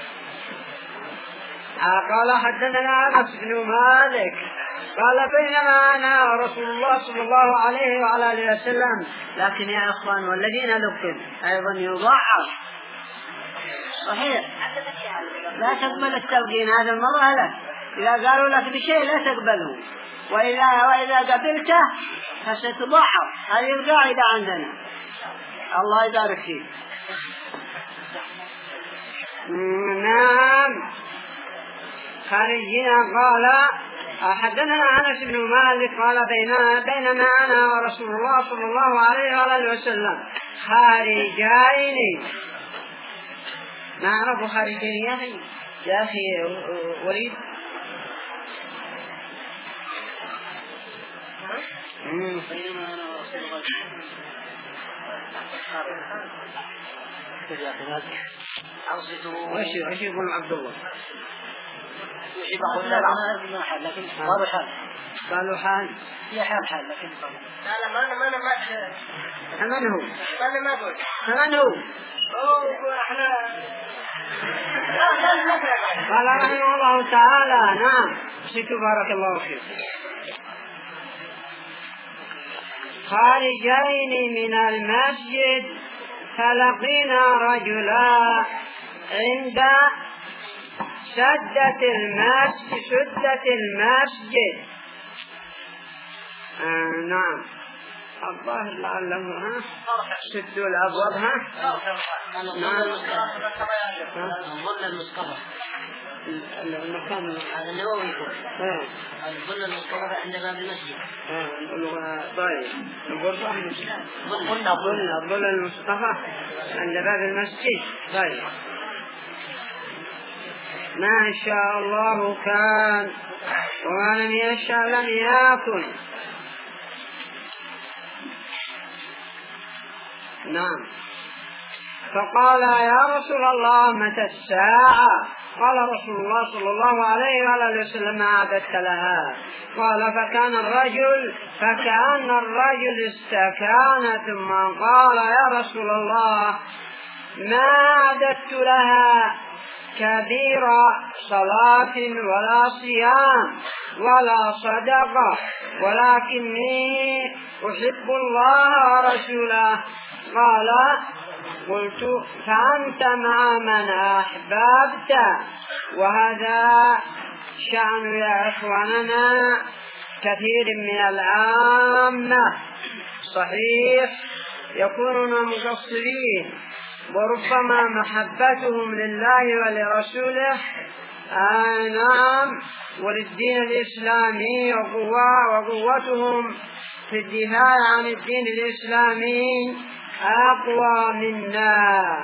قال حدثنا أنس بن مالك قال بينما أنا ورسول الله صلى الله عليه وعلى آله وسلم. لكن يا أخوان والذين ذكر أيضا يضعف. صحيح لا تقبل التلقين هذا المرة لك. إذا قالوا لك بشيء لا تقبله، وإذا, وإذا قبلته فستضعف. هذه القاعدة عندنا. الله يبارك فيك. نعم. خارجنا قال حدثنا أنس بن مالك قال بينما أنا ورسول الله صلى الله عليه وآله وسلم خارجين. ما عرفوا خارجين يا أخي يا أخي وليد؟ بينما أنا ورسول الله وش وش يقول عبد الله؟ يحب أقول لا حال لكن قالوا حال. قالوا حال. هي حال حال لكن لا ما أنا ما أنا ما من هو؟ أنا ما أقول من هو؟ أوه إحنا قال رحمه الله تعالى. نعم. شكرا بارك الله فيك. خارجين من المسجد فلقينا رجلا عند سدة المسجد سدة المسجد. آه نعم. الظاهر لعله ها سدوا الأبواب ها. نعم. الظل المسقطة. المكان هذا النووي يقول. الظل المسقطة عند باب المسجد. طيب الغرفة الظل الظل المسقطة عند باب المسجد. طيب ما شاء الله كان وما لم يشاء لم يكن. نعم. فقال يا رسول الله متى الساعة؟ قال رسول الله صلى الله عليه وآله وسلم ما أعددت لها؟ قال فكان الرجل فكأن الرجل استكان ثم قال يا رسول الله ما أعددت لها كبير صلاة ولا صيام ولا صدقة ولكني أحب الله ورسوله. قال قلت فأنت مع من أحببت. وهذا شأن يا إخواننا كثير من العامة. صحيح يكونون مقصرين وربما محبتهم لله ولرسوله آه نعم وللدين الإسلامي وقوتهم في الدفاع عن الدين الإسلامي أقوى منا.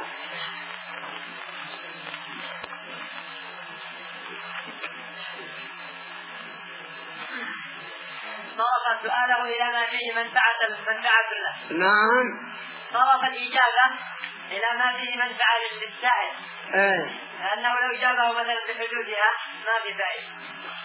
صرف سؤاله إلى ما فيه منفعة منفعة له. نعم. صرف الإجابة إلى ما فيه منفعة للسائل. إيه. لأنه لو جابه مثلا بحدودها ما في فائدة.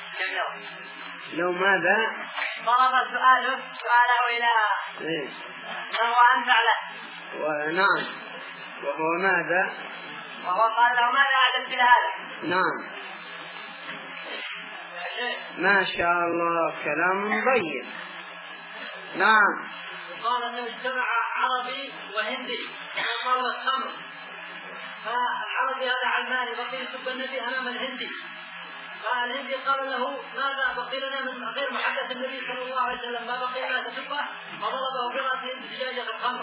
لو ماذا؟ صرف سؤاله سؤاله إلى إيه. ما هو أنفع له. ونعم. وهو ماذا؟ وهو قال له ماذا أعددت لهذا؟ نعم. ما شاء الله كلام طيب. نعم. قال انه اجتمع عربي وهندي وقال الخمر، فالعربي هذا علماني بقي يسب النبي امام الهندي، فالهندي قال له ماذا بقي لنا من غير محدث النبي صلى الله عليه وسلم، ما بقي لنا تسبه، فضربه براسه بزجاجه الخمر.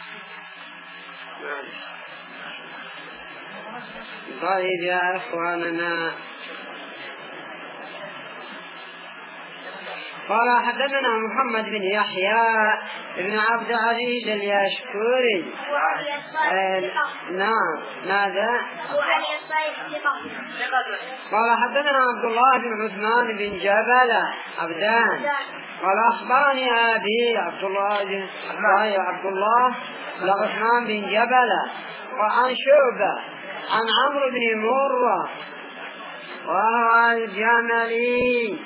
طيب يا اخواننا قال حدثنا محمد بن يحيى بن عبد العزيز اليشكري. آه نعم ماذا؟ قال حدثنا عبد الله بن عثمان بن جبل عبدان قال أخبرني أبي عبد الله بن عبد الله بن عثمان بن جبل وعن شعبة عن عمرو بن مرة وهو الجملي.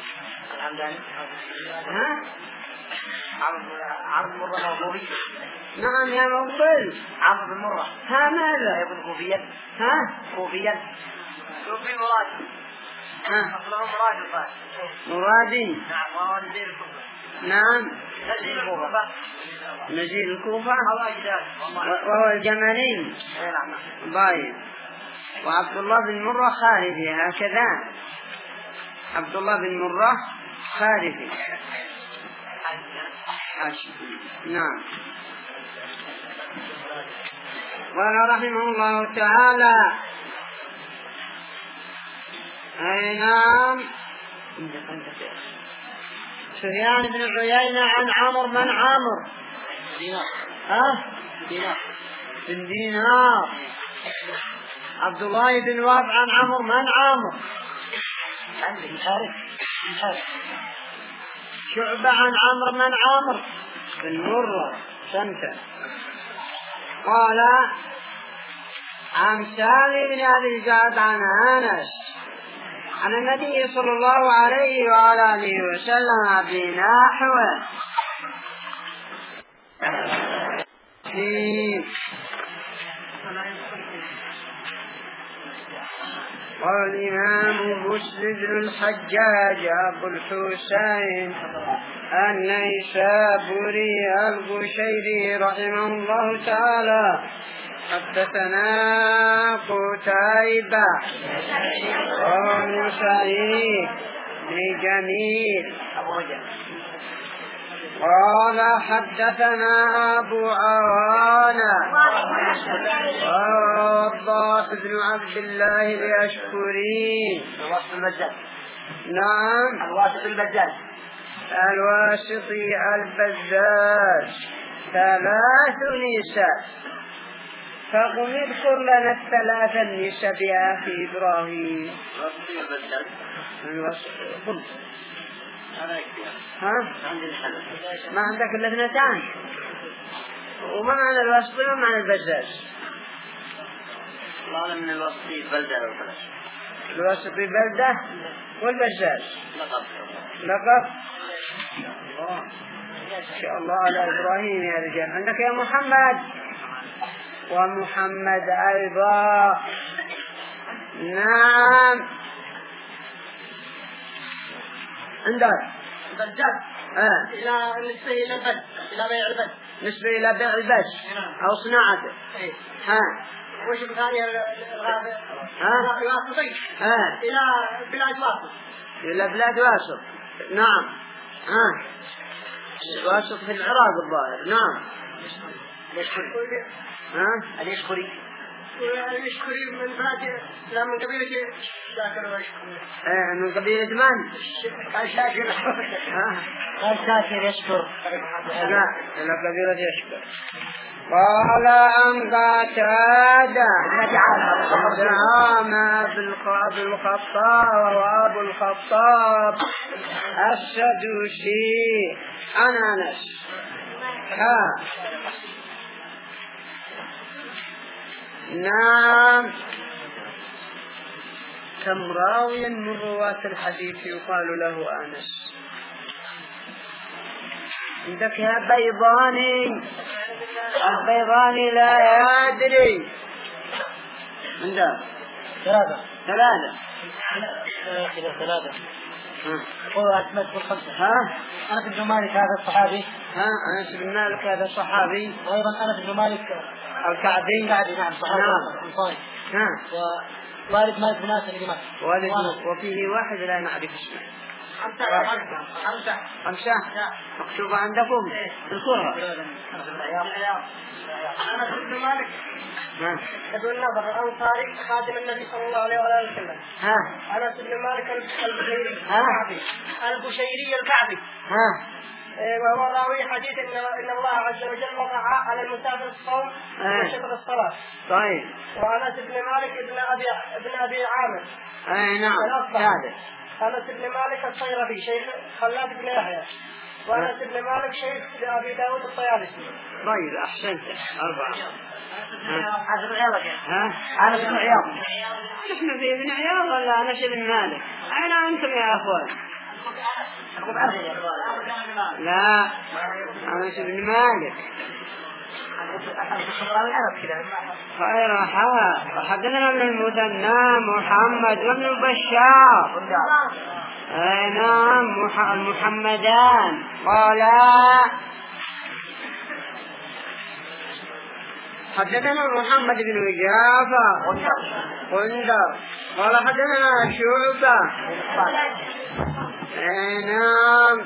ها؟ عمرو بن مرة موقوفي. نعم يا موصل. عمرو بن مرة. ها ماذا؟ يكون كوفيا. ها؟ كوفيا. كوفي مراد. ها؟ أصله مراد الفاس. مرادي. نعم وهو نزيل الكوفة. نعم. نزيل الكوفة. نزيل الكوفة. وهو الجملي. نعم. طيب. وعبد الله بن مرة خارجي هكذا. عبد الله بن مرة خارجي. نعم. قال رحمه الله تعالى أي نعم سفيان بن عيينة عن عمرو من عمرو دينار. ها دينار. بن دينار. عبد الله بن وهب عن عمرو من عمرو عندي الحارث. الحارث. شعبة عن عمرو من عمرو بن مرة سمته. قال عن سالم بن أبي الجعد عن أنس عن النبي صلى الله عليه وعلى آله وسلم بنحوه. قال الإمام مسلم بن الحجاج أبو الحسين النيسابوري القشيري رحمه الله تعالى حدثنا قتيبة وابن سعيد بن جميل قال حدثنا أبو عوانة ووضاح بن عبد الله اليشكري. الواسط المجال. نعم الواسط المجال. الواسطي البزاز ثلاث نساء. فقم اذكر لنا الثلاث النساء بأخي إبراهيم. الواسطي ها؟ ما عندك إلا اثنتان. وما معنى الواسطي وما معنى البزاز؟ الله من الواسطي بلدة أو بلد. الواسطي بلدة والبزاز لقب. لقب. إن شاء الله على إبراهيم يا رجال. عندك يا محمد ومحمد أيضا. نعم عندك بلدة. آه. إلى نسبة إلى البلد. إلى بيع البلد. نسبة إلى بيع البش أو صناعته. إيه. ها. وش بثاني الغابة؟ ها. الواسطي. ها. إلى بلاد واسط. إلى بلاد واسط. نعم. ها. واسط في العراق الظاهر. نعم. اليشكري. ها. اليشكري. اليشكري من فاجئ لا من قبيلة شاكر ويشكر. إيه من قبيلة من؟ كان شاكر. ها. كان شاكر يشكر. لا إلى قبيلة يشكر. قال أن قتادة زعام بالخطاب الخطاب وأبو الخطاب السدوسي عن أنس. ها. نعم. كم راويا من رواة الحديث يقال له أنس؟ عندك يا بيضاني. البيضاني لا يدري. عندك ثلاثة. ثلاثة. كذا ثلاثة. ها. قولوا أسماء بالخمسة. ها. أنس بن مالك هذا الصحابي. ها. أنس بن مالك هذا الصحابي. وأيضا أنس بن مالك الكعبي. الكعبي. نعم صحابي. نعم. أنصاري. ها. ووالد مالك بن أنس الإمام. والد وفيه واحد لا نعرف اسمه. خمسة خمسة مكتوبة عندكم الكرة. أنس بن مالك ها ابن النضر الأنصاري خادم النبي صلى الله عليه وسلم. ها أنس بن مالك البشيري ها الكعبي البشيري الكعبي ها وهو راوي حديث إن إن الله عز وجل وضع على المسافر الصوم وشطر الصلاة. طيب. وأنس بن مالك ابن أبي ابن أبي عامر. أي نعم. هذا. أنس بن مالك الصيرفي شيخ خلاد بن يحيى. وأنس بن مالك شيخ لأبي داود الطيالسي. طيب أحسنت. أربعة. أنس بن عياض. ها؟ أنس بن عياض. نحن في ابن عياض ولا أنس بن مالك؟ أين أنتم يا أخوان؟ لا أنس بن مالك. خير حال. حدثنا ابن المثنى محمد وابن بشار. أي نعم المحمدان قالا حدثنا محمد بن جعفر قندر قال حدثنا شعبة. أي نعم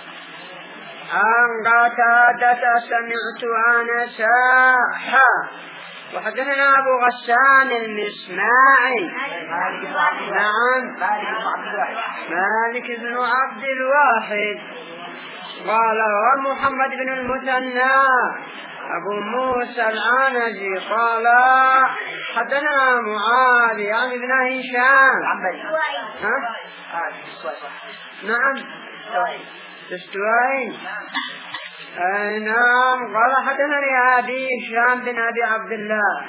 عن قتادة سمعت أنسا. وحدثنا أبو غسان المسماعي. نعم مالك بن عبد الواحد قال ومحمد بن المثنى أبو موسى العنزي قال حدثنا معاذ يعني ابن هشام. ها؟ نعم تستوين. أي نعم قال حدثني أبي هشام بن أبي عبد الله.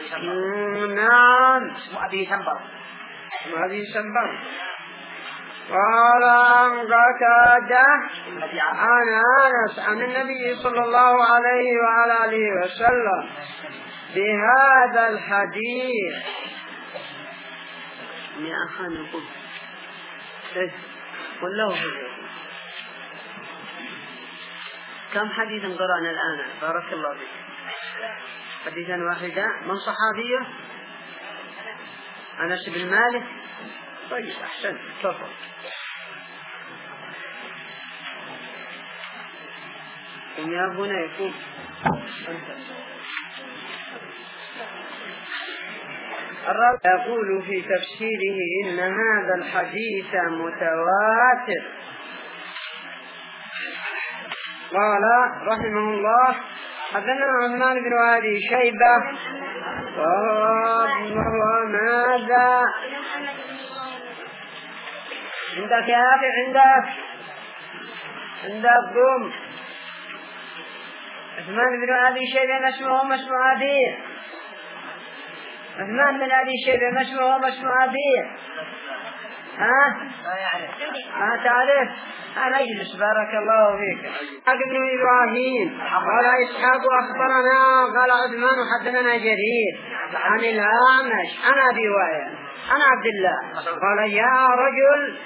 نعم أبي سنبر. أبي سنبر قال عن قتادة عن أنس عن النبي صلى الله عليه وعلى آله وسلم بهذا الحديث. يا أخي نقول قل له كم حديثا قرأنا الآن؟ بارك الله فيك. حديثا واحدا. من صحابيه؟ أنس بن مالك. طيب أحسن تفضل. يا ابونا يكون الرب يقول في تفسيره إن هذا الحديث متواتر. قال رحمه الله حدثنا عثمان بن أبي شيبة وهو ماذا عندك يا أخي؟ عندك عندك قوم. عثمان بن أبي شيبة ما اسمه ما اسم أبيه؟ عثمان بن أبي شيبة ما اسمه ما اسم أبيه؟ ها؟ ما تعرف؟ أنا أجلس بارك الله فيك. إسحاق بن إبراهيم قال إسحاق أخبرنا قال عثمان حدثنا جرير عن الأعمش عن أبي وائل عن عبد الله قال يا رجل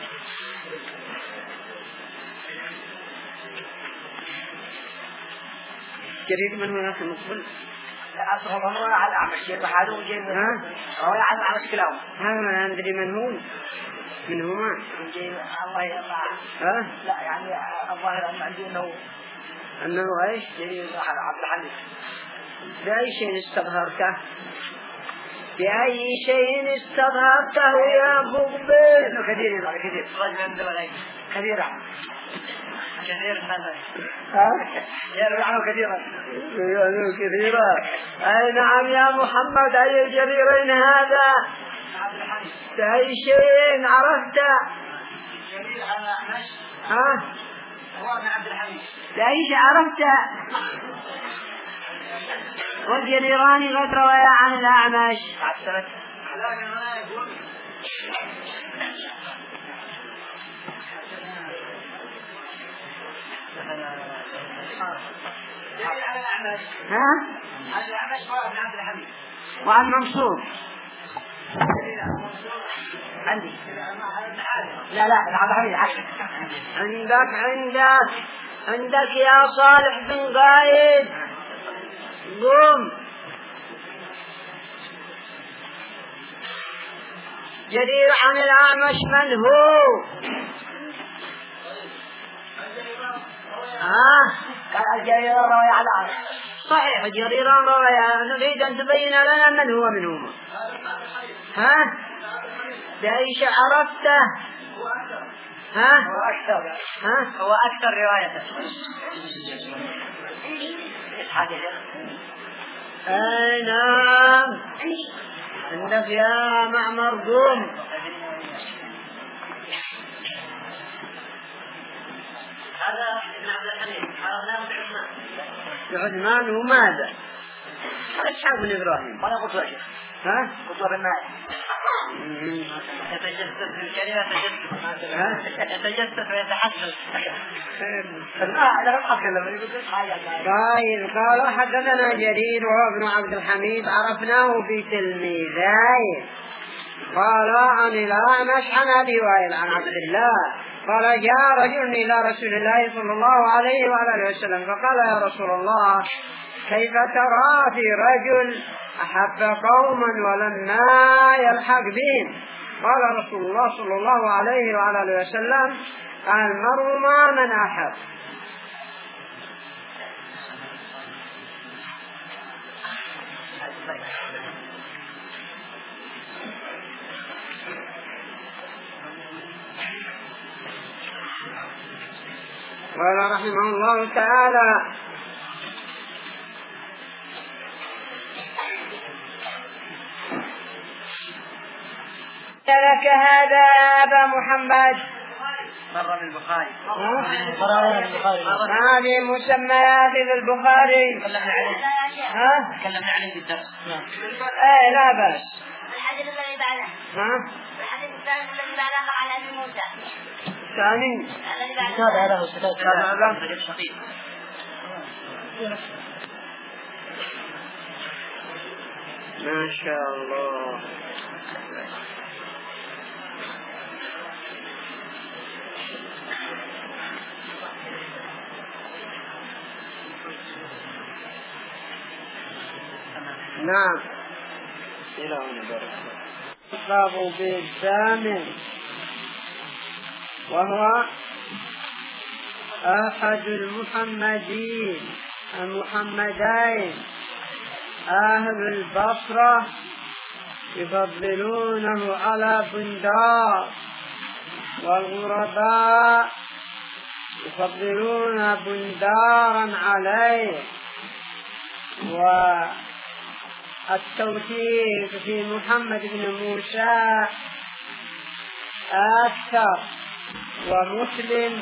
جرير من هنا مقبل أصله من هنا على الأعمش يتحادون جيد. ها؟ هو على الأعمش كلاهم. ها ما أدري من هو من هما. الله يرضى. ها؟ لا يعني الظاهر أن عندي أنه أنه إيش؟ جرير عبد الحليم. بأي شيء استظهرته؟ بأي شيء استظهرته يا مقبل؟ إنه كثير كثير رجل من دولين كثيرة كثير هذا. ها؟ يروي كثيرا. يروي كثيرا. أي نعم يا محمد أي الجريرين هذا؟ بأي شيء عرفته؟ جرير على أعمش. ها؟ هو من عبد الحميد. بأي شيء عرفته؟ والجريران قد روايا عن الأعمش. عسلت. لكن أنا يقول جرير على الأعمش. ها؟ على الأعمش هو من عبد الحميد. وعن منصور. عندي. لا لا عبد الحميد عشرة. عندك عندك عندك يا صالح بن قايد قم. جرير عن الأعمش من هو؟ ها قال الجريران روي على صحيح الجريران روي. نريد أن تبين لنا من هو منهما. ها بأيش عرفته؟ ها هو أكثر ها هو أكثر رواية. أي نعم عندك يا معمر قوم. هذا ابن عبد الحميد عرفناه بعثمان. بعثمان وماذا؟ أصحاب بن إبراهيم. أنا قلت لك ها قلت بالماء يتجسس في الكلمة تجسس يتجسس ويتحسس. لا أتكلم. طيب قال حدثنا جرير وهو ابن عبد الحميد عرفناه في تلميذين. قال عن الأعمش عن أبي وائل عن عبد الله قال جاء رجل إلى رسول الله صلى الله عليه وعلى وسلم فقال يا رسول الله كيف ترى في رجل أحب قوما ولما يلحق بهم؟ قال رسول الله صلى الله عليه وعلى وسلم المرء مع من أحب. قال رحمه الله تعالى لك هذا أبا محمد مر بالبخاري. هذه مسميات البخاري. تكلمنا عليه. ها تكلمنا عليه في الدرس. ايه لا بأس. الحديث الذي بعده. ها الحديث الثالث الذي بعده عن أبي موسى. الثاني الذي بعده. هذا له ستة. هذا رجل شقيق. ما شاء الله. نعم إلى هنا باب بالثامن وهو أحد المحمدين المحمدين أهل البصرة يفضلونه على بندار والغرباء يفضلون بندارا عليه. والتوثيق في محمد بن موسى أكثر. ومسلم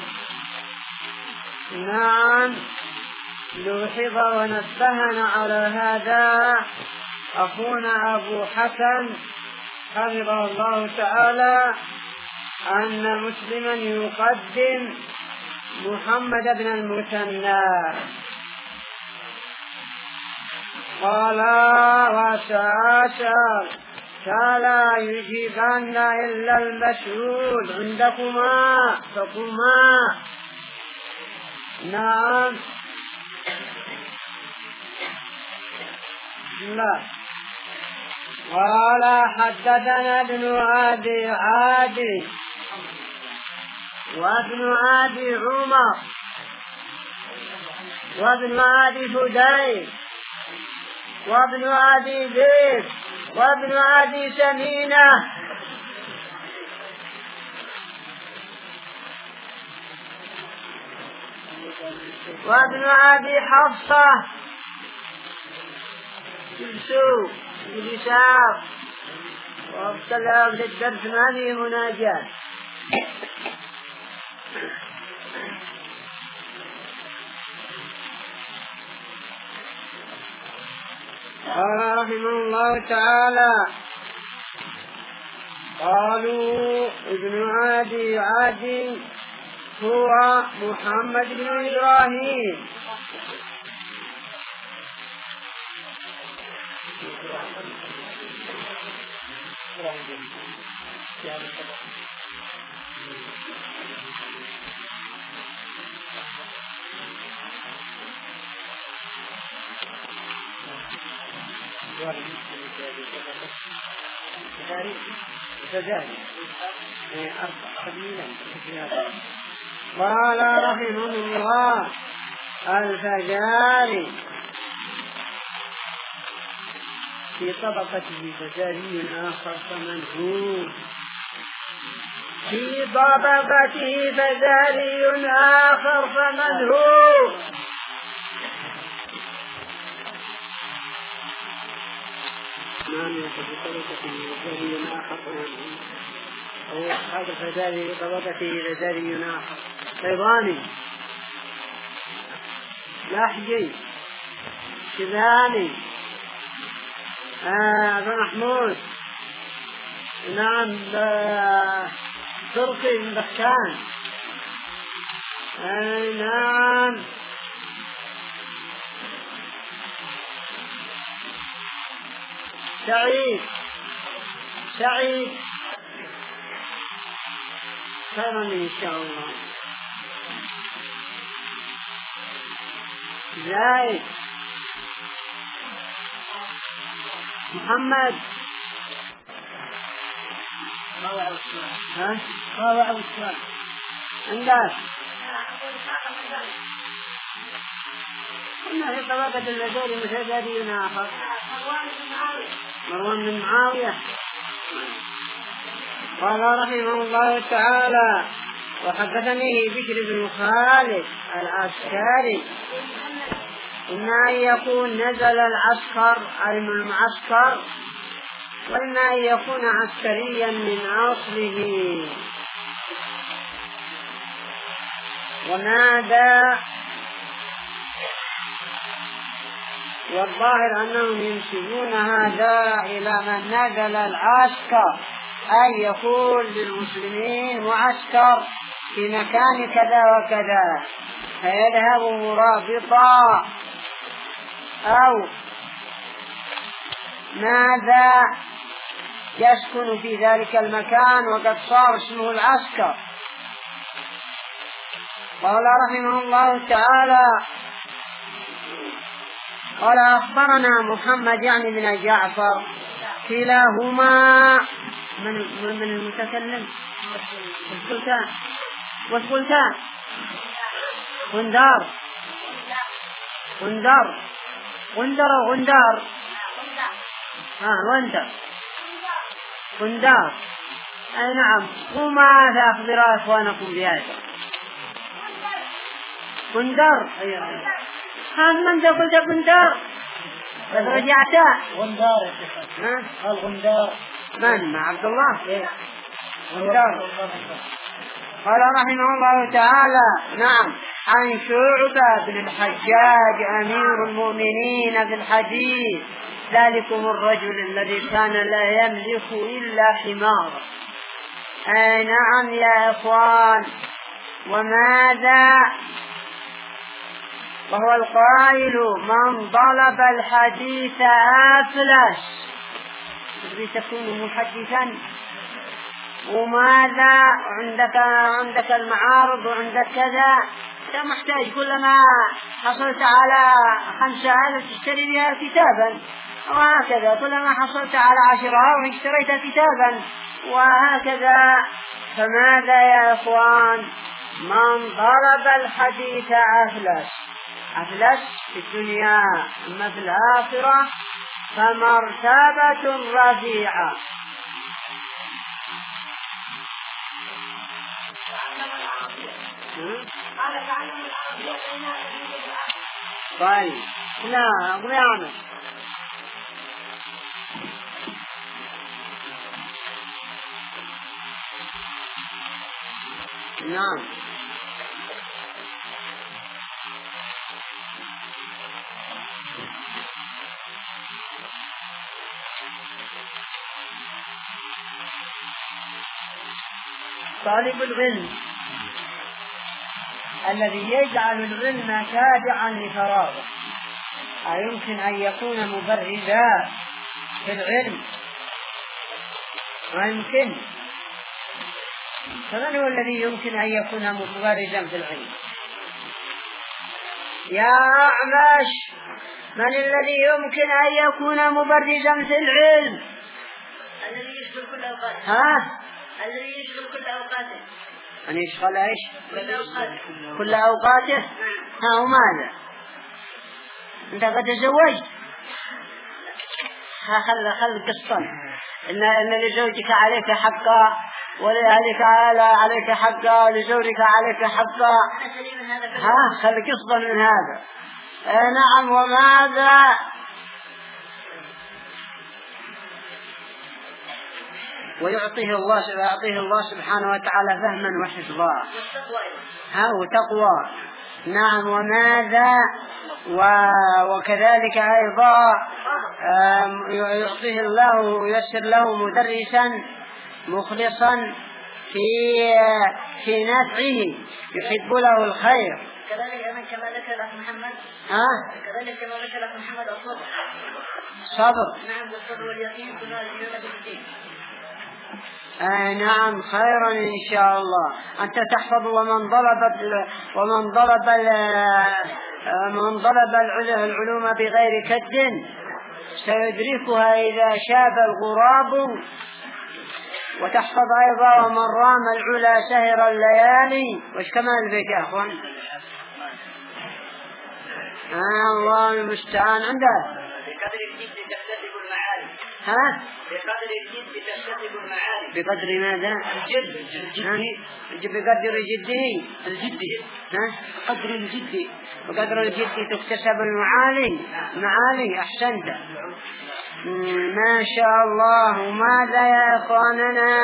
نعم لوحظ ونبهنا على هذا أخونا أبو حسن حفظه الله تعالى أن مسلما يقدم محمد بن المثنى. قال وسأسأل فلا يجيبن إلا المسؤول عندكما فكما. نعم لا. قال حدثنا ابن أبي عادي وابن أبي عمر وابن أبي فديل وابن أبي زيد وابن أبي سمينة وابن أبي حفصة جلسوا جلساء وابتلعوا للدرس ما فيه مناجاة. قال رحمه الله تعالى قالوا ابن عادي عادي هو محمد بن إبراهيم قال رحمه الله الفجاري في طبقته فجاري آخر فمن هو في طبقته فجاري آخر فمن هو نعم في طبقته فجاري آخر فمن هو أو هذا الفجاري في طبقته فجاري آخر طيباني لحجي شبهاني آه أبو محمود نعم تركي من بخشان آه نعم سعيد سعيد خيرا إن شاء الله زايد محمد ها روعة والسؤال عندك قلنا في طبقة الفجاري متجاري آخر مروان بن معاوية قال رحمه الله تعالى وحدثني بشر بن خالد العسكري إما أن يكون نزل العسكر علم المعسكر وإما أن يكون عسكريا من أصله وماذا والظاهر أنهم ينسبون هذا إلى من نزل العسكر أن يكون للمسلمين معسكر في مكان كذا وكذا فيذهب مرابطا أو ماذا يسكن في ذلك المكان وقد صار اسمه العسكر. قال رحمه الله تعالى قال أخبرنا محمد يعني بن جعفر كلاهما من من المتكلم والسلطان والسلطان غندار غندار غندر غندار ها غندر غندار أي نعم وما أخبر أخوانكم بهذا غندار ها من ذا قلت غندار رجعت غندار ها الغندار من عبد الله غندار. قال رحمه الله تعالى نعم عن شعبة بن الحجاج أمير المؤمنين في الحديث ذلكم الرجل الذي كان لا يملك إلا حمارا. أي نعم يا إخوان وماذا وهو القائل من طلب الحديث أفلس تكون محدثا وماذا عندك عندك المعارض وعندك كذا انت محتاج كلما حصلت على خمسة آلاف تشتري بها كتابا وهكذا كلما حصلت على عشرة اشتريت كتابا وهكذا. فماذا يا إخوان من ضرب الحديث أفلس أفلس في الدنيا أما في الآخرة فمرتبة رفيعة. طيب لا أقول يا عمر نعم طالب العلم الذي يجعل العلم تابعا لفراغه أيمكن أن يكون مبرزا في العلم ويمكن فمن هو الذي يمكن أن يكون مبرزا في العلم؟ يا أعمش من الذي يمكن أن يكون مبرزا في العلم؟ الذي يشغل كل أوقاته ها؟ الذي يشغل كل أوقاته أن يشغل إيش كل أوقاته. ها وماذا أنت قد تزوجت؟ ها خل خل قصة إن إن لزوجك عليك حقا ولأهلك عليك حقا ولزوجك عليك حقا. ها خل قصة من هذا. آه نعم. وماذا ويعطيه الله يعطيه الله سبحانه وتعالى فهما وحفظا. ها وتقوى. نعم. وماذا وكذلك أيضا يعطيه الله ويسر له مدرسا مخلصا في في نفعه يحب له الخير. كذلك كما ذكر لك محمد. ها كذلك كما ذكر لك محمد الصبر. صبر. نعم. والصبر واليقين كلها لجنة الدين. آه نعم. خيرا إن شاء الله. أنت تحفظ ومن ضرب ومن ضرب من ضرب العلوم بغير كد سيدركها إذا شاب الغراب. وتحفظ أيضا ومن رام العلا سهر الليالي. وش كمان البيت يا أخوان؟ آه الله المستعان. عنده بقدر الجد تكتسب المعالي. ها بقدر الجد تكتسب المعالي. بقدر ماذا؟ الجد الجد بقدر جده الجد. ها بقدر الجد بقدر الجد تكتسب المعالي. معالي. أحسنت. ما شاء الله. ماذا يا إخواننا؟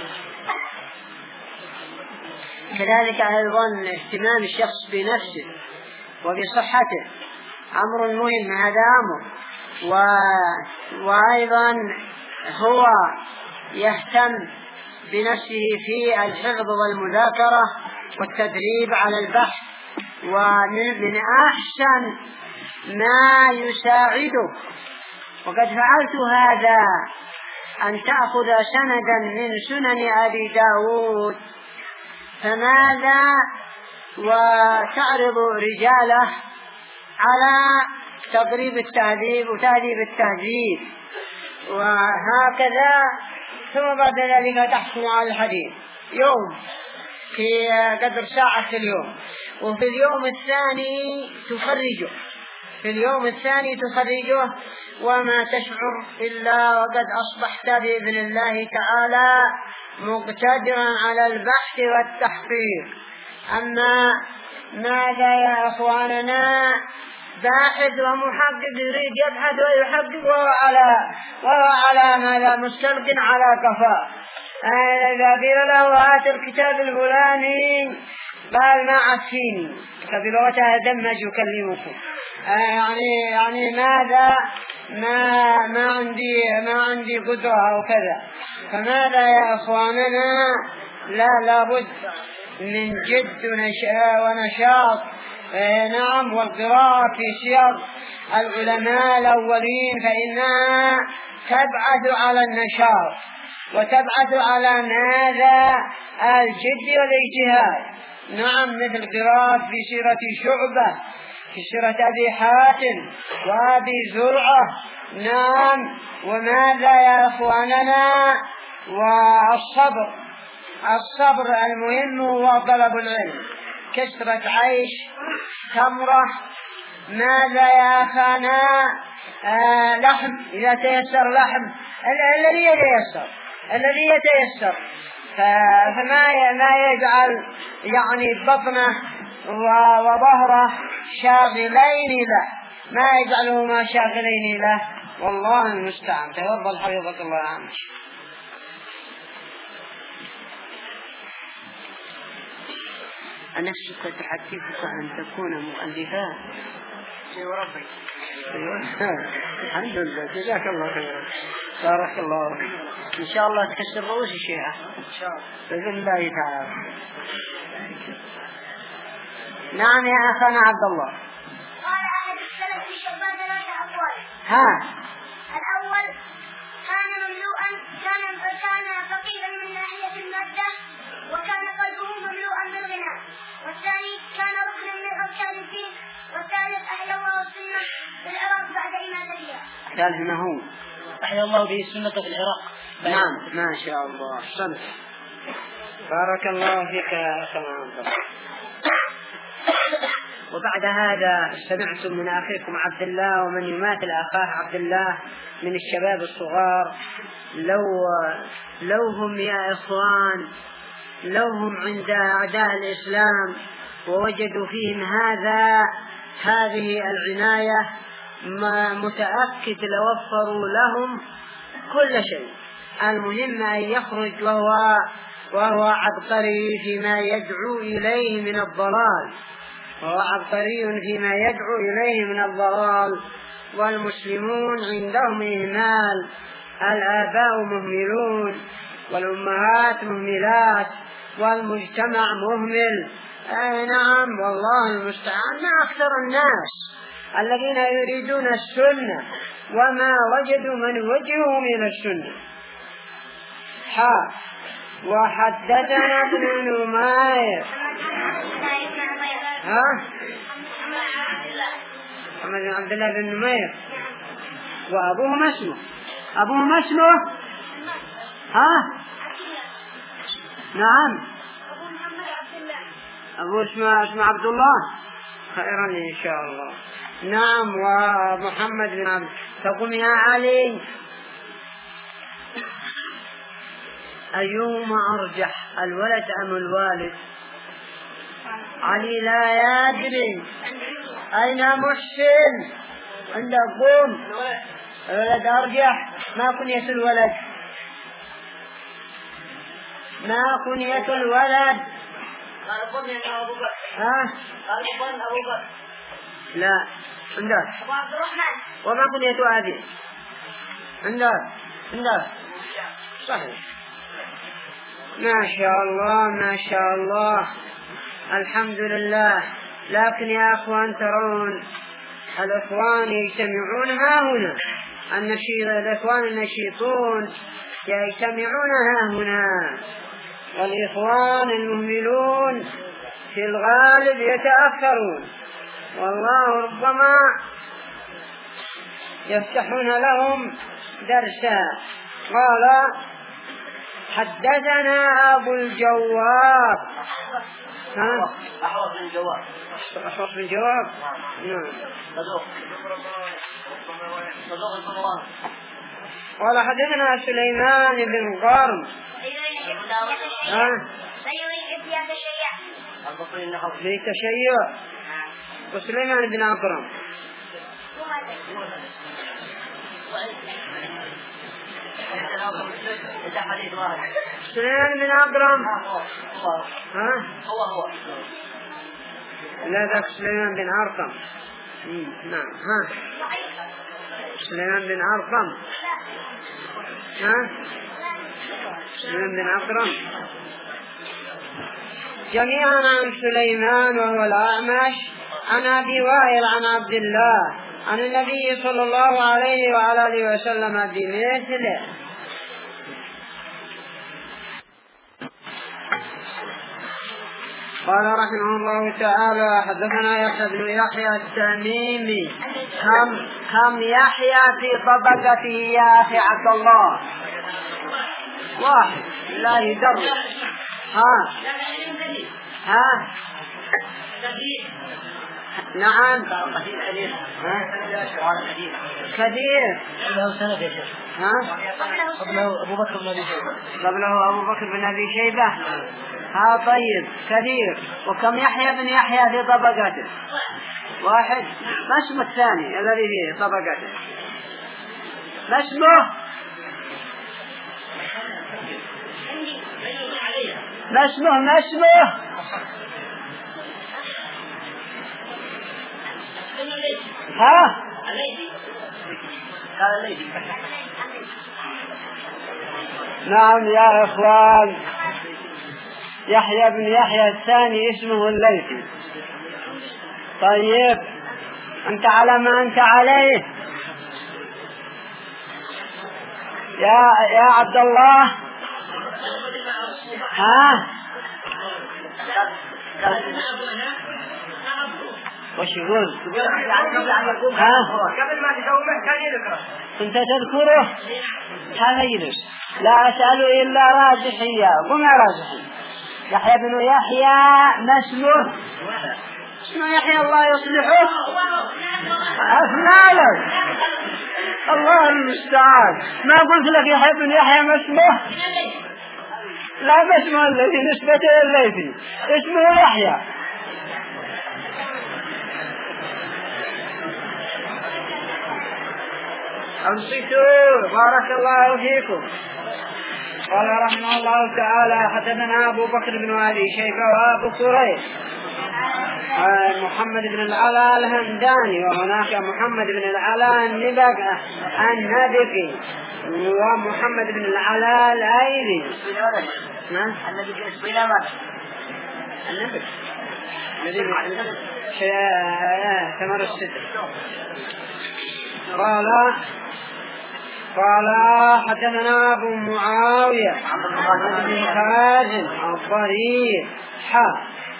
كذلك أيضا اهتمام الشخص بنفسه وبصحته أمر مهم. هذا أمر. و... وأيضا هو يهتم بنفسه في الحفظ والمذاكرة والتدريب على البحث. ومن أحسن ما يساعده وقد فعلت هذا أن تأخذ سندا من سنن أبي داود فماذا وتعرض رجاله على تقريب التهذيب وتهذيب التهذيب وهكذا. ثم بعد ذلك تحكم على الحديث يوم في قدر ساعة في اليوم. وفي اليوم الثاني تخرجه في اليوم الثاني تخرجه وما تشعر إلا وقد أصبحت بإذن الله تعالى مقتدرا على البحث والتحقيق. أما ماذا يا أخواننا؟ باحث ومحقق يريد يبحث ويحقق وهو على وهو على ماذا مستلق على كفاء. إذا قيل له هات الكتاب الفلاني قال ما عفيني فبلغتها دمج يكلمكم. يعني يعني ماذا ما ما عندي ما عندي قدرة أو كذا. فماذا يا أخواننا؟ لا لابد من جد ونشاط. نعم. والقراءة في سير العلماء الأولين فإنها تبعث على النشاط وتبعث على ماذا؟ الجد والاجتهاد. نعم. مثل قراءة في سيرة شعبة في سيرة أبي حاتم وأبي زرعة. نعم. وماذا يا أخواننا؟ والصبر. الصبر المهم هو طلب العلم. كسرة عيش تمرة. ماذا يا أخانا؟ آه لحم إذا تيسر لحم الذي يتيسر الذي يتيسر فما ما يجعل يعني بطنه وظهره شاغلين له ما يجعلهما شاغلين له. والله المستعان. تفضل حفظك الله عنك. نفسك تحدثك أن تكون مؤلفا. وربي الحمد لله. جزاك الله خيرا. بارك الله. إن شاء الله تكسر رؤوس الشيعة إن شاء الله بإذن الله تعالى. نعم يا أخانا عبد الله. قال أحد السلف في شعبان ثلاثة أقوال. ها الأول كان مملوءا كان كان فقيرا من ناحية المادة وكان قلبه مملوءا بالغنى. والثاني كان ركنا من أركان الدين. والثالث أحيا الله السنة في العراق بعد إماتتها. قال هنا هو أحيا الله به السنة في العراق. نعم. ما شاء الله. أحسنت. بارك الله فيك يا أخي محمد. وبعد هذا سمعتم من أخيكم عبد الله ومن يماثل أخاه عبد الله من الشباب الصغار، لو لو هم يا إخوان لو هم عند أعداء الإسلام ووجدوا فيهم هذا هذه العناية ما متأكد لوفروا لهم كل شيء. المهم أن يخرج وهو وهو عبقري فيما يدعو إليه من الضلال وهو عبقري فيما يدعو إليه من الضلال. والمسلمون عندهم إهمال، الآباء مهملون والأمهات مهملات والمجتمع مهمل. أي نعم والله المستعان. ما أكثر الناس الذين يريدون السنة وما وجدوا من وجههم إلى السنة. ها وحدثنا ابن نمير ها محمد بن عبد الله بن نمير وأبوه ما اسمه أبوه ما اسمه ها نعم أبوه اسمه اسمه عبد الله. خيرا إن شاء الله. نعم ومحمد بن عبد. تقوم يا علي أيهما أرجح الولد أم الوالد؟ علي لا يدري. أين محسن؟ عند قوم. الولد أرجح. ما كنية الولد؟ ما كنية الولد؟ قال الظن يا أبو بكر. ها؟ قال الظن أبو بكر. لا عندك. أبو عبد الرحمن. وما كنية أبي؟ عندك عندك صحيح. ما شاء الله ما شاء الله الحمد لله. لكن يا أخوان ترون الإخوان يجتمعون ها هنا، النشيط الإخوان النشيطون يجتمعون ها هنا، والإخوان المهملون في الغالب يتأخرون، والله ربما يفتحون لهم درسا. قال حدثنا أبو الجواب. ها؟ أحوص بن جواب. أحوص بن جواب. نعم. صدوق. صدوق القرآن. قال حدثنا سليمان بن قرن. ها؟ في تشيع. وسليمان بن أقرم. سليمان بن أقرم. ها؟ هو هو. لا ذاك سليمان بن أرقم. نعم. ها؟ سليمان بن أرقم. ها؟ سليمان بن أقرم. جميعا عن سليمان وهو الأعمش عن أبي وائل عن عبد الله عن النبي صلى الله عليه وعلى آله وسلم بمثله. قال رحمه الله تعالى حدثنا يحيى بن يحيى التميمي. كم كم يحيى في طبقته يا أخي عبد الله؟ واحد لا يدرس. ها ها نعم كثير. ها قبله أبو بكر بن أبي شيبة. قبله أبو بكر بن أبي شيبة. ها طيب كثير. وكم يحيى بن يحيى في طبقته؟ واحد. ما اسمه الثاني الذي في طبقته؟ ما اسمه؟ ما اسمه؟ ما اسمه؟ ها؟ نعم يا إخوان يحيى بن يحيى الثاني اسمه الليثي. طيب أنت على ما أنت عليه يا يا عبد الله. ها وش يقول؟ ها قبل ما تدومه كان يذكره. كنت تذكره؟ هذا يجلس. لا أسأل إلا راجحية. قم يا راجحي. يحيى بن يحيى ما اسمه؟ اسمه يحيى الله يصلحه. أفنالك الله المستعان. ما قلت لك يحيى بن يحيى ما اسمه؟ لا ما اسمه الذي نسبته الليثي، اسمه يحيى. أنصتوا بارك الله فيكم. قال رحمه الله تعالى حدثنا أبو بكر بن أبي شيبة وأبو كريب محمد بن العلاء الهمداني، وهناك محمد بن العلاء النبقي النبقي ومحمد بن العلاء الأيلي. نعم النبقي اسمه ماذا؟ النبقي ثمر الستر. قال قال حدثنا أبو معاوية محمد بن خازم الضرير حا.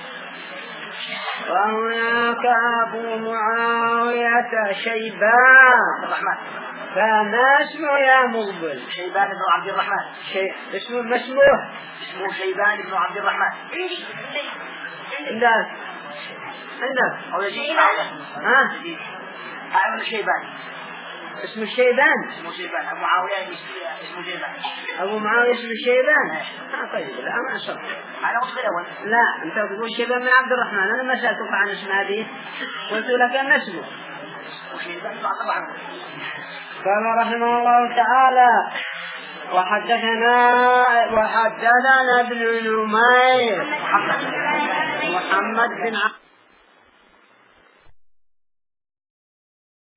وهناك أبو معاوية شيبان فما اسمه يا مقبل؟ شيبان بن عبد الرحمن. شيء اسمه مسموح اسمه شيبان بن عبد الرحمن. عندك عندك أو يجيب ها أعمل شيبان اسمه شيبان. اسمه شيبان. أبو معاوية اسمه شيبان. أبو معاوية اسمه شيبان. ها طيب لا ما أشرت. أنا قلت الأول. لا أنت تقول شيبان بن عبد الرحمن. أنا ما سألتك عن اسم هذه، قلت لك أن اسمه. قال رحمه الله تعالى وحدثنا وحدثنا ابن نمير محمد بن